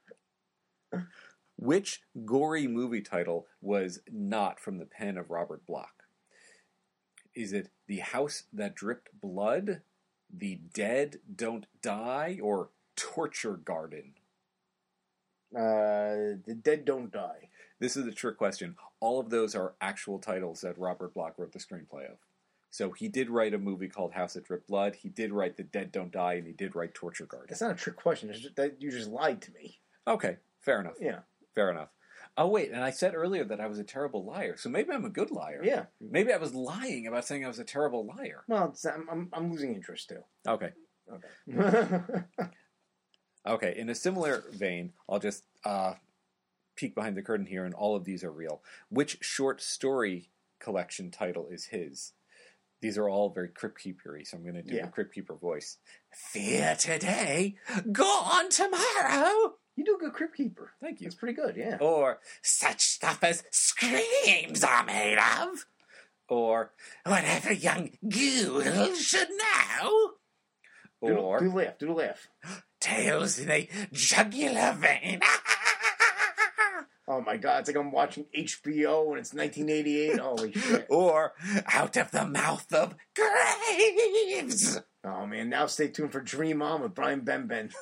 Which gory movie title was not from the pen of Robert Bloch? Is it The House That Dripped Blood, The Dead Don't Die, or Torture Garden? Uh, The Dead Don't Die. This is a trick question. All of those are actual titles that Robert Bloch wrote the screenplay of. So he did write a movie called House That Dripped Blood, he did write The Dead Don't Die, and he did write Torture Garden. That's not a trick question. It's just that you just lied to me. Okay, fair enough. Yeah. Fair enough. Oh, wait, and I said earlier that I was a terrible liar, so maybe I'm a good liar. Yeah. Maybe I was lying about saying I was a terrible liar. Well, it's, I'm, I'm, I'm losing interest, too. Okay. Okay. Okay, in a similar vein, I'll just uh, peek behind the curtain here, and all of these are real. Which short story collection title is his? These are all very Crypt Keeper-y, so I'm going to do yeah. the Crypt Keeper voice. Fear today, gone tomorrow. You do a good Crypt Keeper. Thank you. It's pretty good, yeah. Or, such stuff as screams are made of. Or, whatever young ghouls should know. Or, do, do laugh, do the laugh. Tales in a jugular vein. Oh my god, it's like I'm watching H B O and it's nineteen eighty-eight. Holy shit. Or, out of the mouth of graves. Oh man, now stay tuned for Dream On with Brian Benben.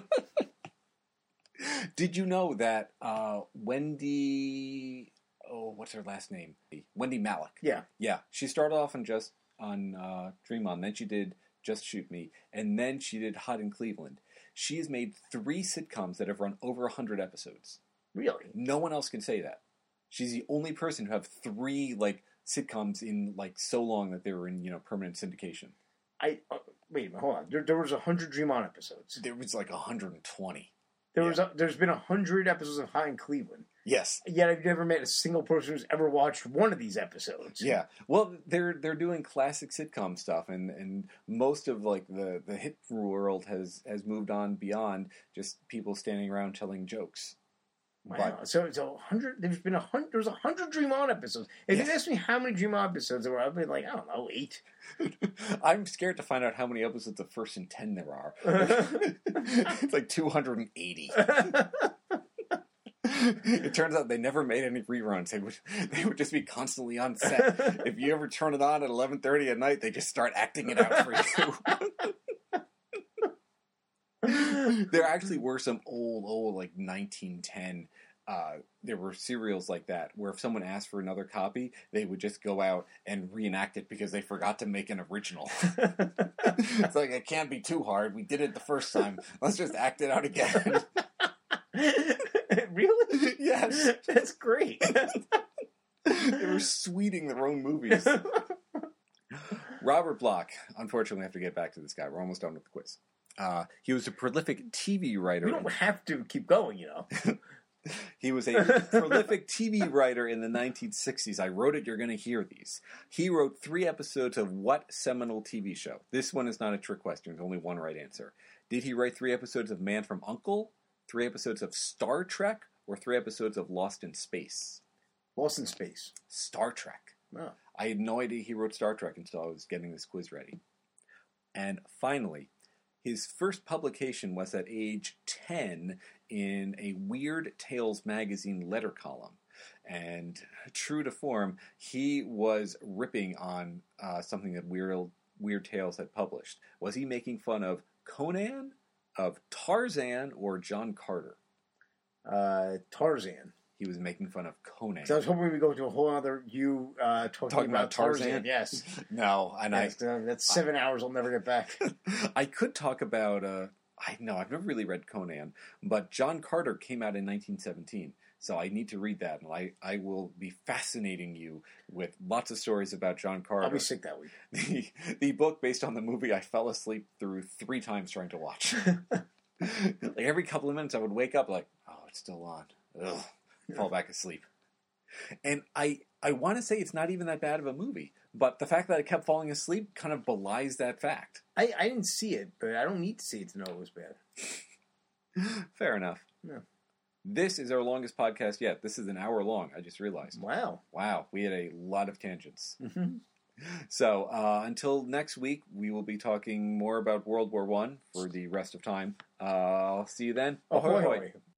Did you know that uh, Wendy... Oh, what's her last name? Wendy Malick. Yeah. Yeah. She started off on just on uh, Dream On. Then she did Just Shoot Me. And then she did Hot in Cleveland. She has made three sitcoms that have run over one hundred episodes. Really? No one else can say that. She's the only person who have three like sitcoms in like so long that they were in, you know, permanent syndication. I uh, wait a minute, hold on. There, there was one hundred Dream On episodes. There was like one hundred twenty. There yeah. was a, there's been a hundred episodes of Hot in Cleveland. Yes. Yet I've never met a single person who's ever watched one of these episodes. Yeah. Well, they're they're doing classic sitcom stuff, and, and most of like the, the hit world has, has moved on beyond just people standing around telling jokes. Wow. But, so so hundred. There's been a hundred. There's a hundred Dream On episodes. If yes. you ask me how many Dream On episodes there were, I'd be like, I don't know, eight. I'm scared to find out how many episodes of First and Ten there are. It's like two hundred eighty. It turns out they never made any reruns. They would they would just be constantly on set. If you ever turn it on at eleven thirty at night, they just start acting it out for you. There actually were some old, old, like nineteen ten. Uh, there were serials like that where if someone asked for another copy, they would just go out and reenact it because they forgot to make an original. It's like, it can't be too hard. We did it the first time. Let's just act it out again. Really? Yes. That's great. They were sweeting their own movies. Robert Bloch. Unfortunately, I have to get back to this guy. We're almost done with the quiz. Uh, he was a prolific T V writer. We don't have to keep going, you know. He was a prolific T V writer in the nineteen sixties. I wrote it, you're going to hear these. He wrote three episodes of what seminal T V show? This one is not a trick question. There's only one right answer. Did he write three episodes of Man from U N C L E, three episodes of Star Trek, or three episodes of Lost in Space? Lost in Space. Star Trek. Oh. I had no idea he wrote Star Trek until I was getting this quiz ready. And finally, his first publication was at age ten in a Weird Tales magazine letter column. And true to form, he was ripping on uh, something that Weird, Weird Tales had published. Was he making fun of Conan, of Tarzan, or John Carter? Uh, Tarzan. He was making fun of Conan. So I was hoping we'd go to a whole other you uh, talking, Talking about, about Tarzan? Tarzan. Yes. No, and yes, I... uh, that's seven I, hours I'll never get back. I could talk about... Uh, I know, I've never really read Conan, but John Carter came out in nineteen seventeen, so I need to read that, and I, I will be fascinating you with lots of stories about John Carter. I'll be sick that week. The, the book based on the movie I fell asleep through three times trying to watch. Like every couple of minutes I would wake up like, oh, it's still on. Ugh. Fall back asleep. And I I want to say it's not even that bad of a movie, but the fact that I kept falling asleep kind of belies that fact. I, I didn't see it, but I don't need to see it to know it was bad. Fair enough. Yeah. This is our longest podcast yet. This is an hour long, I just realized. Wow. Wow, we had a lot of tangents. Mm-hmm. So, uh, until next week, we will be talking more about World War One for the rest of time. Uh, I'll see you then. Ahoy, Ahoy, ahoy. ahoy.